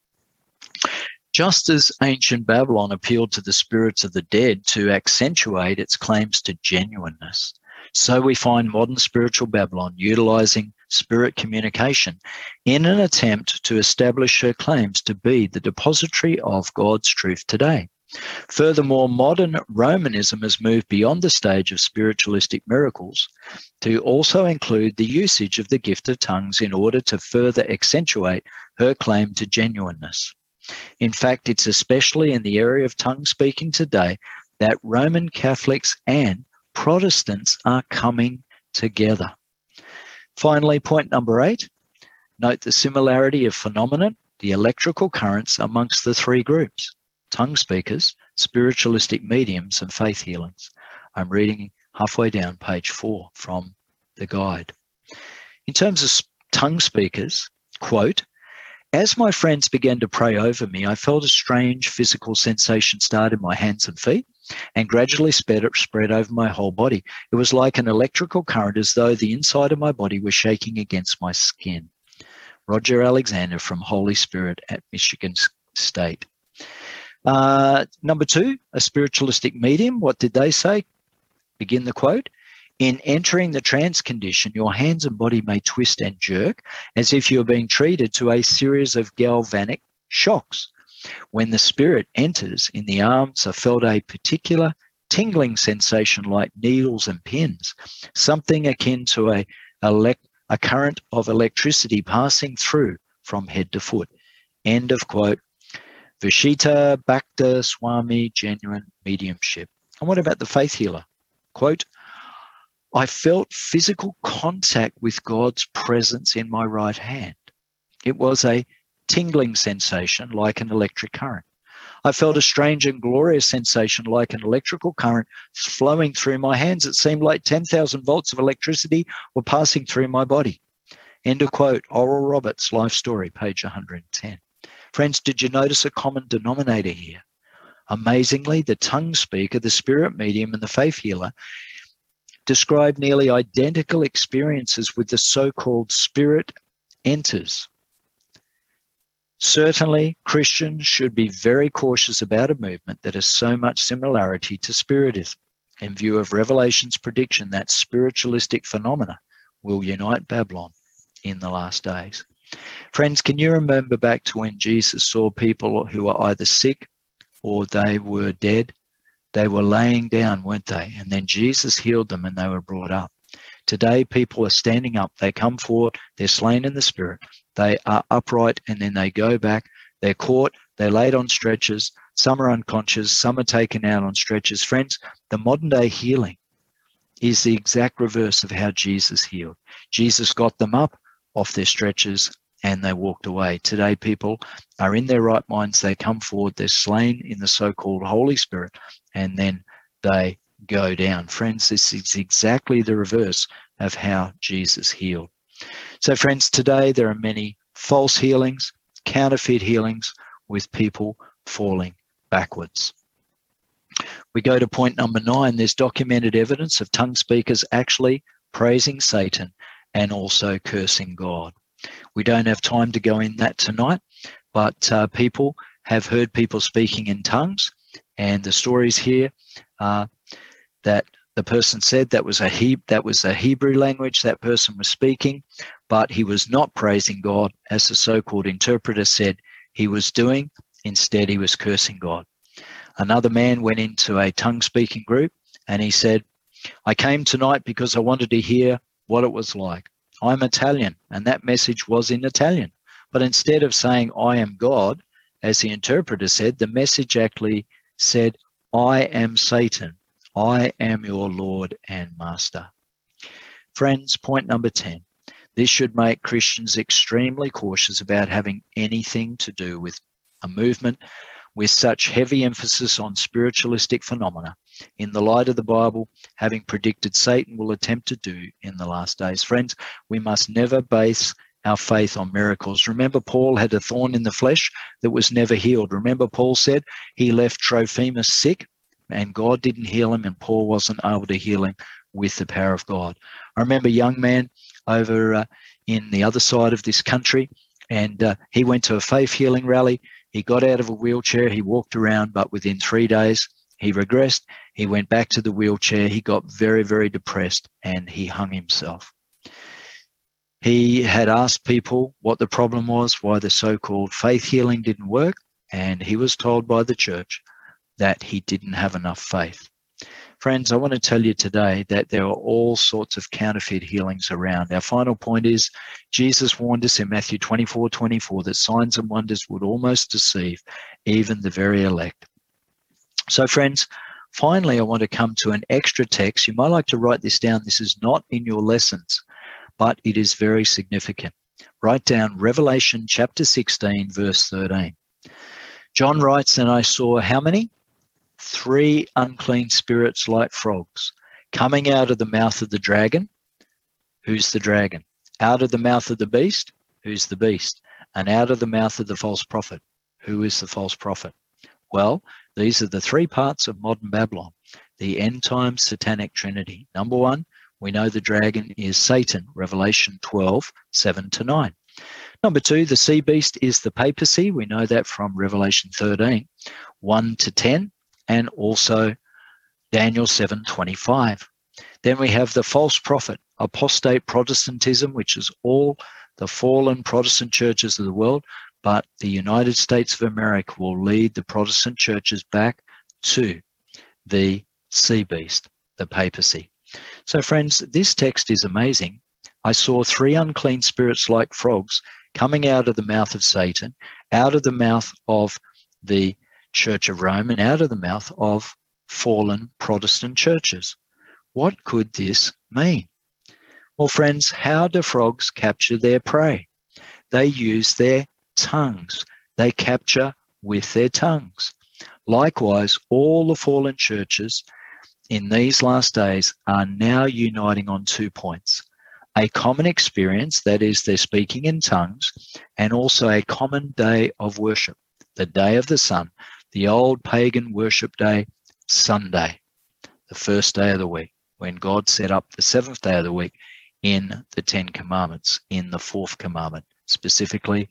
Just as ancient Babylon appealed to the spirits of the dead to accentuate its claims to genuineness, so we find modern spiritual Babylon utilizing spirit communication in an attempt to establish her claims to be the depository of God's truth today. Furthermore, modern Romanism has moved beyond the stage of spiritualistic miracles to also include the usage of the gift of tongues in order to further accentuate her claim to genuineness. In fact, it's especially in the area of tongue speaking today that Roman Catholics and Protestants are coming together. Finally, point number eight, note the similarity of phenomenon, the electrical currents amongst the three groups: tongue speakers, spiritualistic mediums, and faith healings. I'm reading halfway down page four from the guide. In terms of tongue speakers, quote, as my friends began to pray over me, I felt a strange physical sensation start in my hands and feet and gradually spread, spread over my whole body. It was like an electrical current, as though the inside of my body was shaking against my skin. Roger Alexander from Holy Spirit at Michigan State. Uh, number two, a spiritualistic medium. What did they say? Begin the quote. In entering the trance condition, your hands and body may twist and jerk as if you're being treated to a series of galvanic shocks. When the spirit enters in the arms, I felt a particular tingling sensation like needles and pins, something akin to a, elect, a current of electricity passing through from head to foot. End of quote. Vishita Bhakta Swami, genuine mediumship. And what about the faith healer? Quote, I felt physical contact with God's presence in my right hand. It was a tingling sensation like an electric current. I felt a strange and glorious sensation like an electrical current flowing through my hands. It seemed like ten thousand volts of electricity were passing through my body. End of quote. Oral Roberts, Life Story, page one hundred ten. Friends, did you notice a common denominator here? Amazingly, the tongue speaker, the spirit medium, and the faith healer describe nearly identical experiences with the so-called spirit enters. Certainly, Christians should be very cautious about a movement that has so much similarity to Spiritism, in view of Revelation's prediction that spiritualistic phenomena will unite Babylon in the last days. Friends, can you remember back to when Jesus saw people who were either sick or they were dead? They were laying down, weren't they? And then Jesus healed them and they were brought up. Today, people are standing up. They come forward. They're slain in the spirit. They are upright and then they go back. They're caught. They're laid on stretchers. Some are unconscious. Some are taken out on stretchers. Friends, the modern day healing is the exact reverse of how Jesus healed. Jesus got them up off their stretchers and they walked away. Today, people are in their right minds. They come forward. They're slain in the so-called Holy Spirit, and then they go down. Friends, this is exactly the reverse of how Jesus healed. So, friends, today there are many false healings, counterfeit healings, with people falling backwards. We go to point number nine. There's documented evidence of tongue speakers actually praising Satan and also cursing God. We don't have time to go in that tonight, but uh, people have heard people speaking in tongues, and the stories here are that the person said that was a he- that was a Hebrew language that person was speaking, but he was not praising God, as the so-called interpreter said he was doing. Instead, he was cursing God. Another man went into a tongue-speaking group, and he said, I came tonight because I wanted to hear what it was like. I'm Italian, and that message was in Italian. But instead of saying, I am God, as the interpreter said, the message actually said, I am Satan. I am your Lord and Master. Friends, point number ten. This should make Christians extremely cautious about having anything to do with a movement with such heavy emphasis on spiritualistic phenomena in the light of the Bible, having predicted Satan will attempt to do in the last days. Friends, we must never base our faith on miracles. Remember, Paul had a thorn in the flesh that was never healed. Remember, Paul said he left Trophimus sick and God didn't heal him, and Paul wasn't able to heal him with the power of God. I remember a young man over uh, in the other side of this country, and uh, he went to a faith healing rally. He got out of a wheelchair, he walked around, but within three days, he regressed. He went back to the wheelchair. He got very, very depressed, and he hung himself. He had asked people what the problem was, why the so-called faith healing didn't work, and he was told by the church that he didn't have enough faith. Friends, I want to tell you today that there are all sorts of counterfeit healings around. Our final point is Jesus warned us in Matthew twenty-four twenty-four that signs and wonders would almost deceive even the very elect. So friends, finally, I want to come to an extra text. You might like to write this down. This is not in your lessons, but it is very significant. Write down Revelation chapter sixteen, verse thirteen. John writes, and I saw how many? Three unclean spirits like frogs coming out of the mouth of the dragon. Who's the dragon? Out of the mouth of the beast. Who's the beast? And out of the mouth of the false prophet. Who is the false prophet? Well, these are the three parts of modern Babylon, the end time satanic trinity. Number one, we know the dragon is Satan, Revelation twelve, seven to nine. Number two, the sea beast is the papacy. We know that from Revelation thirteen, one to ten, and also Daniel seven, twenty-five. Then we have the false prophet, apostate Protestantism, which is all the fallen Protestant churches of the world, but the United States of America will lead the Protestant churches back to the sea beast, the papacy. So friends, this text is amazing. I saw three unclean spirits like frogs coming out of the mouth of Satan, out of the mouth of the Church of Rome, and out of the mouth of fallen Protestant churches. What could this mean? Well, friends, how do frogs capture their prey? They use their tongues. They capture with their tongues. Likewise, all the fallen churches in these last days are now uniting on two points. A common experience, that is, they're speaking in tongues, and also a common day of worship, the day of the sun, the old pagan worship day, Sunday, the first day of the week, when God set up the seventh day of the week in the Ten Commandments, in the fourth commandment, specifically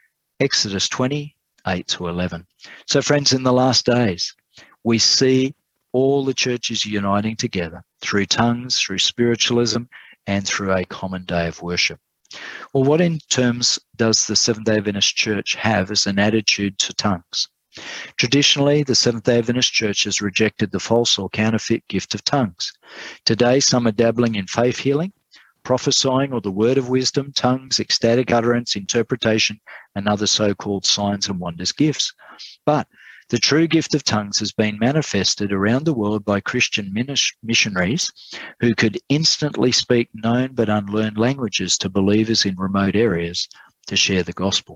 Exodus twenty, eight to eleven. So friends, in the last days, we see all the churches uniting together through tongues, through spiritualism, and through a common day of worship. Well, what in terms does the Seventh-day Adventist Church have as an attitude to tongues? Traditionally, the Seventh-day Adventist Church has rejected the false or counterfeit gift of tongues. Today, some are dabbling in faith healing, prophesying or the word of wisdom, tongues, ecstatic utterance, interpretation, and other so-called signs and wonders gifts. But the true gift of tongues has been manifested around the world by Christian missionaries who could instantly speak known but unlearned languages to believers in remote areas to share the gospel.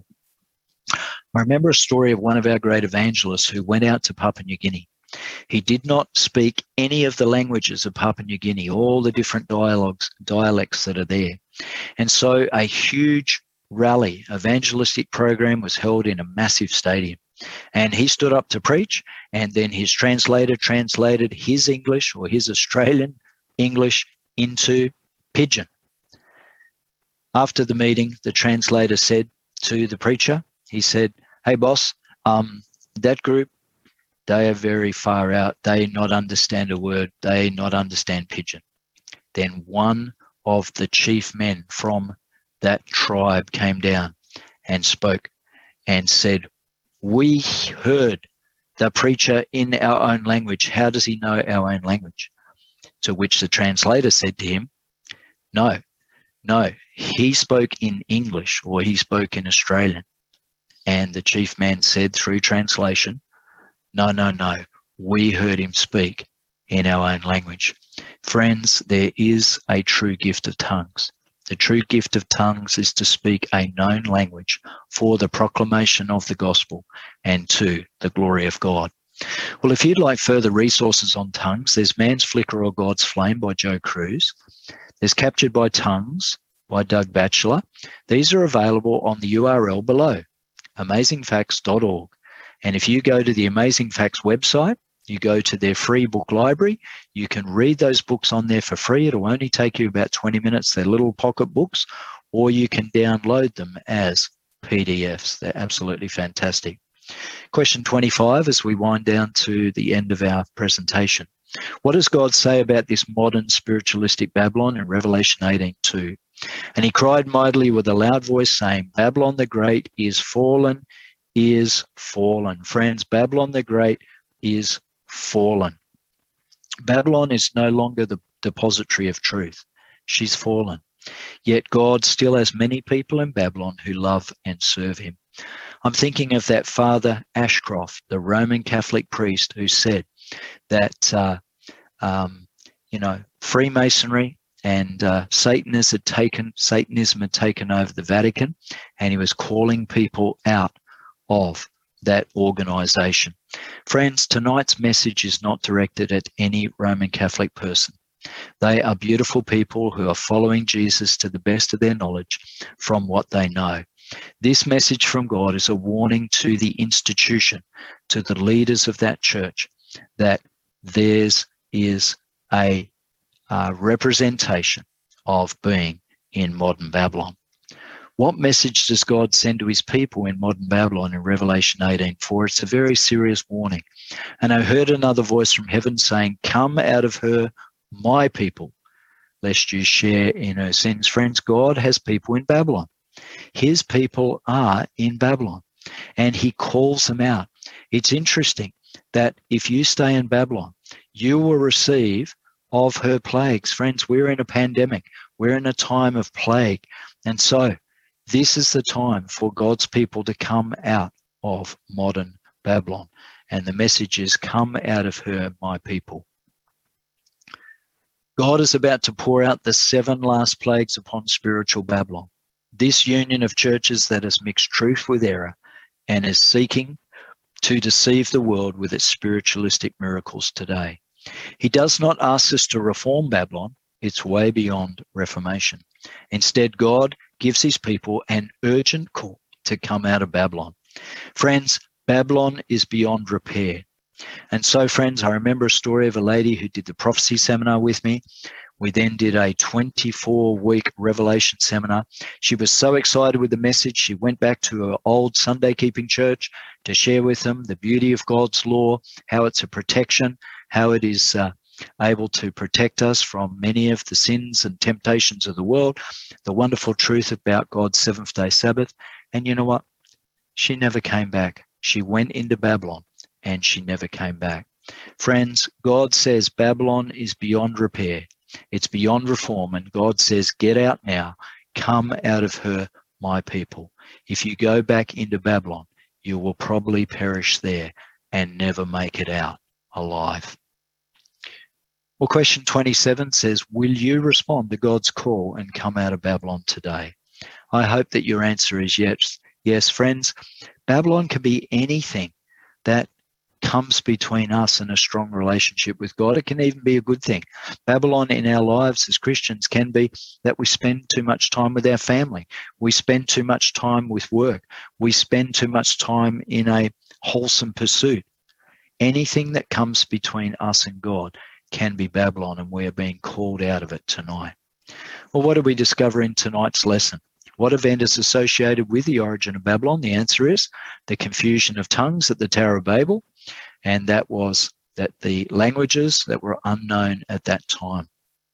I remember a story of one of our great evangelists who went out to Papua New Guinea. He did not speak any of the languages of Papua New Guinea, all the different dialogues, dialects that are there. And so a huge rally, evangelistic program was held in a massive stadium. And he stood up to preach, and then his translator translated his English or his Australian English into Pidgin. After the meeting, the translator said to the preacher, he said, "Hey, boss, um, that group, they are very far out. They not understand a word. They not understand Pidgin." Then one of the chief men from that tribe came down and spoke and said, "We heard the preacher in our own language. How does he know our own language?" To which the translator said to him, "No, No, he spoke in English, or he spoke in Australian. And the chief man said through translation, no, no, no, we heard him speak in our own language. Friends, there is a true gift of tongues. The true gift of tongues is to speak a known language for the proclamation of the gospel and to the glory of God. Well, if you'd like further resources on tongues, there's Man's Flicker or God's Flame by Joe Cruz. There's Captured by Tongues by Doug Batchelor. These are available on the U R L below, amazing facts dot org. And if you go to the Amazing Facts website, you go to their free book library, you can read those books on there for free. It'll only take you about twenty minutes. They're little pocket books, or you can download them as P D Fs. They're absolutely fantastic. Question twenty-five, as we wind down to the end of our presentation. What does God say about this modern spiritualistic Babylon in Revelation eighteen two? And he cried mightily with a loud voice, saying, Babylon the Great is fallen, is fallen. Friends, Babylon the Great is fallen. Babylon is no longer the depository of truth. She's fallen. Yet God still has many people in Babylon who love and serve him. I'm thinking of that Father Ashcroft, the Roman Catholic priest, who said that, uh, um, you know, Freemasonry and uh, Satanism had taken Satanism had taken over the Vatican, and he was calling people out of that organization. Friends, tonight's message is not directed at any Roman Catholic person. They are beautiful people who are following Jesus to the best of their knowledge from what they know. This message from God is a warning to the institution, to the leaders of that church, that theirs is a uh, representation of being in modern Babylon. What message does God send to his people in modern Babylon in Revelation eighteen four? It's a very serious warning. And I heard another voice from heaven saying, come out of her, my people, lest you share in her sins. Friends, God has people in Babylon. His people are in Babylon, and he calls them out. It's interesting that if you stay in Babylon, you will receive of her plagues. Friends, we're in a pandemic. We're in a time of plague. And so this is the time for God's people to come out of modern Babylon. And the message is, come out of her, my people. God is about to pour out the seven last plagues upon spiritual Babylon. This union of churches that has mixed truth with error and is seeking to deceive the world with its spiritualistic miracles today. He does not ask us to reform Babylon. It's way beyond reformation. Instead, God gives his people an urgent call to come out of Babylon. Friends, Babylon is beyond repair. And so, friends, I remember a story of a lady who did the prophecy seminar with me. We then did a twenty-four week Revelation seminar. She was so excited with the message, she went back to her old Sunday keeping church to share with them the beauty of God's law, how it's a protection, how it is uh, able to protect us from many of the sins and temptations of the world, the wonderful truth about God's seventh day Sabbath. And you know what? She never came back. She went into Babylon and she never came back. Friends, God says Babylon is beyond repair. It's beyond reform, and God says, get out now, come out of her, my people. If you go back into Babylon, you will probably perish there and never make it out alive. Well, question twenty-seven says, will you respond to God's call and come out of Babylon today? I hope that your answer is yes. Yes, friends, Babylon can be anything that comes between us and a strong relationship with God. It can even be a good thing. Babylon in our lives as Christians can be that we spend too much time with our family. We spend too much time with work. We spend too much time in a wholesome pursuit. Anything that comes between us and God can be Babylon, and we are being called out of it tonight. Well, what do we discover in tonight's lesson? What event is associated with the origin of Babylon? The answer is the confusion of tongues at the Tower of Babel, and that was that the languages that were unknown at that time.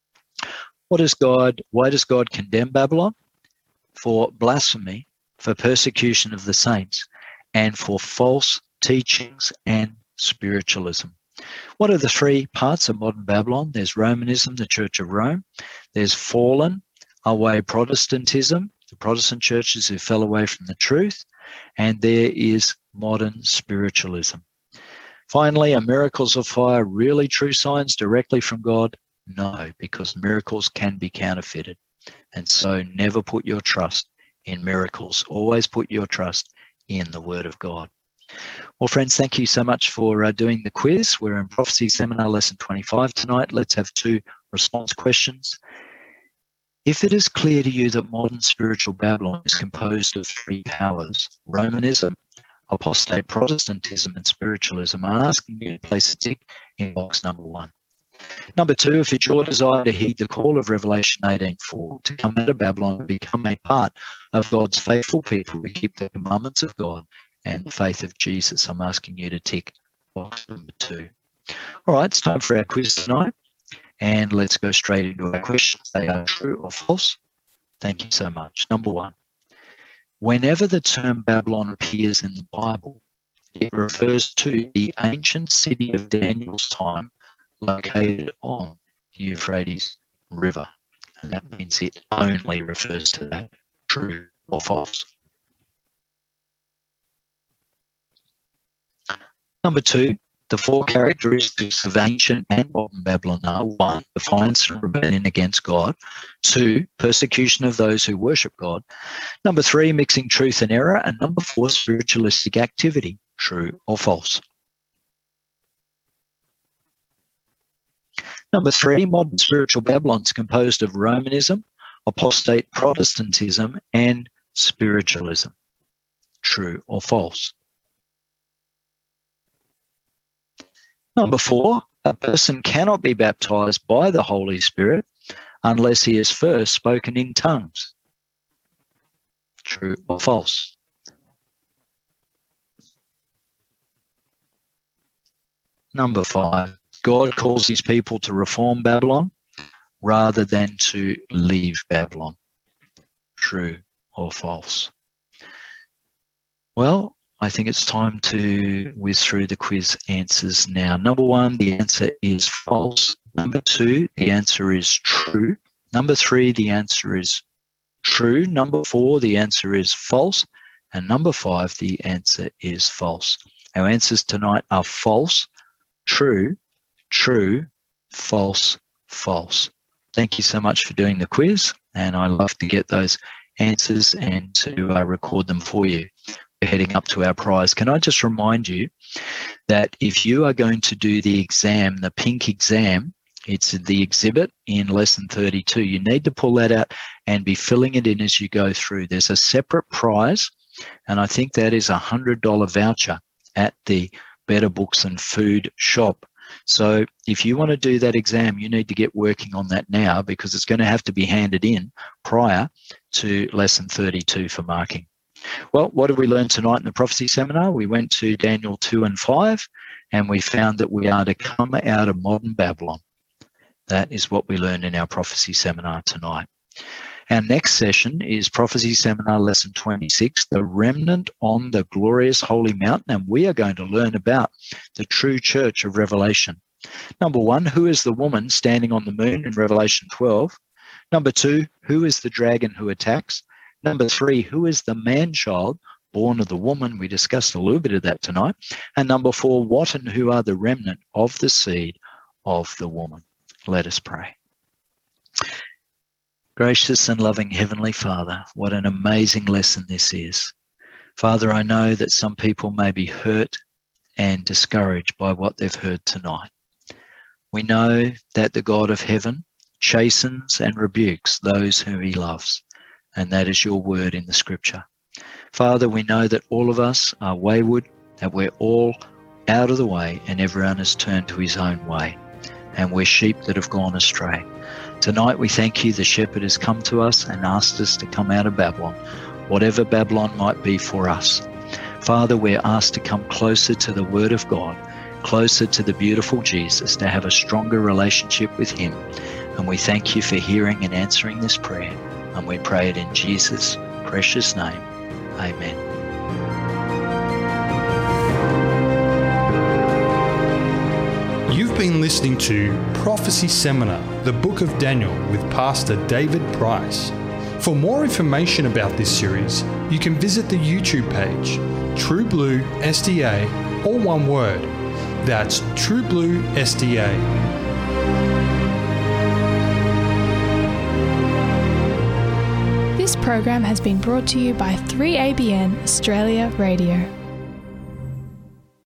What is God? Why does God condemn Babylon? For blasphemy, for persecution of the saints, and for false teachings and spiritualism. What are the three parts of modern Babylon? There's Romanism, the Church of Rome. There's fallen, away Protestantism, the Protestant churches who fell away from the truth, and there is modern spiritualism. Finally, are miracles of fire really true signs directly from God? No, because miracles can be counterfeited. And so never put your trust in miracles. Always put your trust in the Word of God. Well, friends, thank you so much for uh, doing the quiz. We're in Prophecy Seminar Lesson twenty-five tonight. Let's have two response questions. If it is clear to you that modern spiritual Babylon is composed of three powers, Romanism, apostate Protestantism, and spiritualism, I'm asking you to place a tick in box number one. Number two, if it's your desire to heed the call of Revelation eighteen four, to come out of Babylon and become a part of God's faithful people to keep the commandments of God and the faith of Jesus, I'm asking you to tick box number two. All right, it's time for our quiz tonight. And let's go straight into our questions. They are true or false. Thank you so much. Number one, whenever the term Babylon appears in the Bible, it refers to the ancient city of Daniel's time located on the Euphrates River. And that means it only refers to that. True or false? Number two, the four characteristics of ancient and modern Babylon are: one, defiance and rebellion against God; two, persecution of those who worship God; number three, mixing truth and error; and number four, spiritualistic activity. True or false? Number three, modern spiritual Babylon is composed of Romanism, apostate Protestantism, and spiritualism. True or false? Number four, a person cannot be baptized by the Holy Spirit unless he has first spoken in tongues. True or false? Number five, God calls his people to reform Babylon rather than to leave Babylon. True or false? Well, I think it's time to whiz through the quiz answers now. Number one, the answer is false. Number two, the answer is true. Number three, the answer is true. Number four, the answer is false. And number five, the answer is false. Our answers tonight are false, true, true, false, false. Thank you so much for doing the quiz, and I love to get those answers and to uh, record them for you. We're heading up to our prize. Can I just remind you that if you are going to do the exam, the pink exam, it's the exhibit in lesson thirty-two, you need to pull that out and be filling it in as you go through. There's a separate prize, and I think that is a one hundred dollars voucher at the Better Books and Food shop. So if you want to do that exam, you need to get working on that now, because it's going to have to be handed in prior to lesson thirty-two for marking. Well, what did we learn tonight in the prophecy seminar? We went to Daniel two and five, and we found that we are to come out of modern Babylon. That is what we learned in our prophecy seminar tonight. Our next session is Prophecy Seminar Lesson twenty-six, The Remnant on the Glorious Holy Mountain, and we are going to learn about the true church of Revelation. Number one, who is the woman standing on the moon in Revelation twelve? Number two, who is the dragon who attacks? Number three, who is the man-child born of the woman? We discussed a little bit of that tonight. And number four, what and who are the remnant of the seed of the woman? Let us pray. Gracious and loving Heavenly Father, what an amazing lesson this is. Father, I know that some people may be hurt and discouraged by what they've heard tonight. We know that the God of heaven chastens and rebukes those whom he loves, and that is your word in the scripture. Father, we know that all of us are wayward, that we're all out of the way, and everyone has turned to his own way, and we're sheep that have gone astray. Tonight we thank you the shepherd has come to us and asked us to come out of Babylon, whatever Babylon might be for us. Father, we're asked to come closer to the word of God, closer to the beautiful Jesus, to have a stronger relationship with him. And we thank you for hearing and answering this prayer. And we pray it in Jesus' precious name. Amen. You've been listening to Prophecy Seminar, the Book of Daniel with Pastor David Price. For more information about this series, you can visit the YouTube page, True Blue S D A, all one word. That's True Blue S D A. This program has been brought to you by three A B N Australia Radio.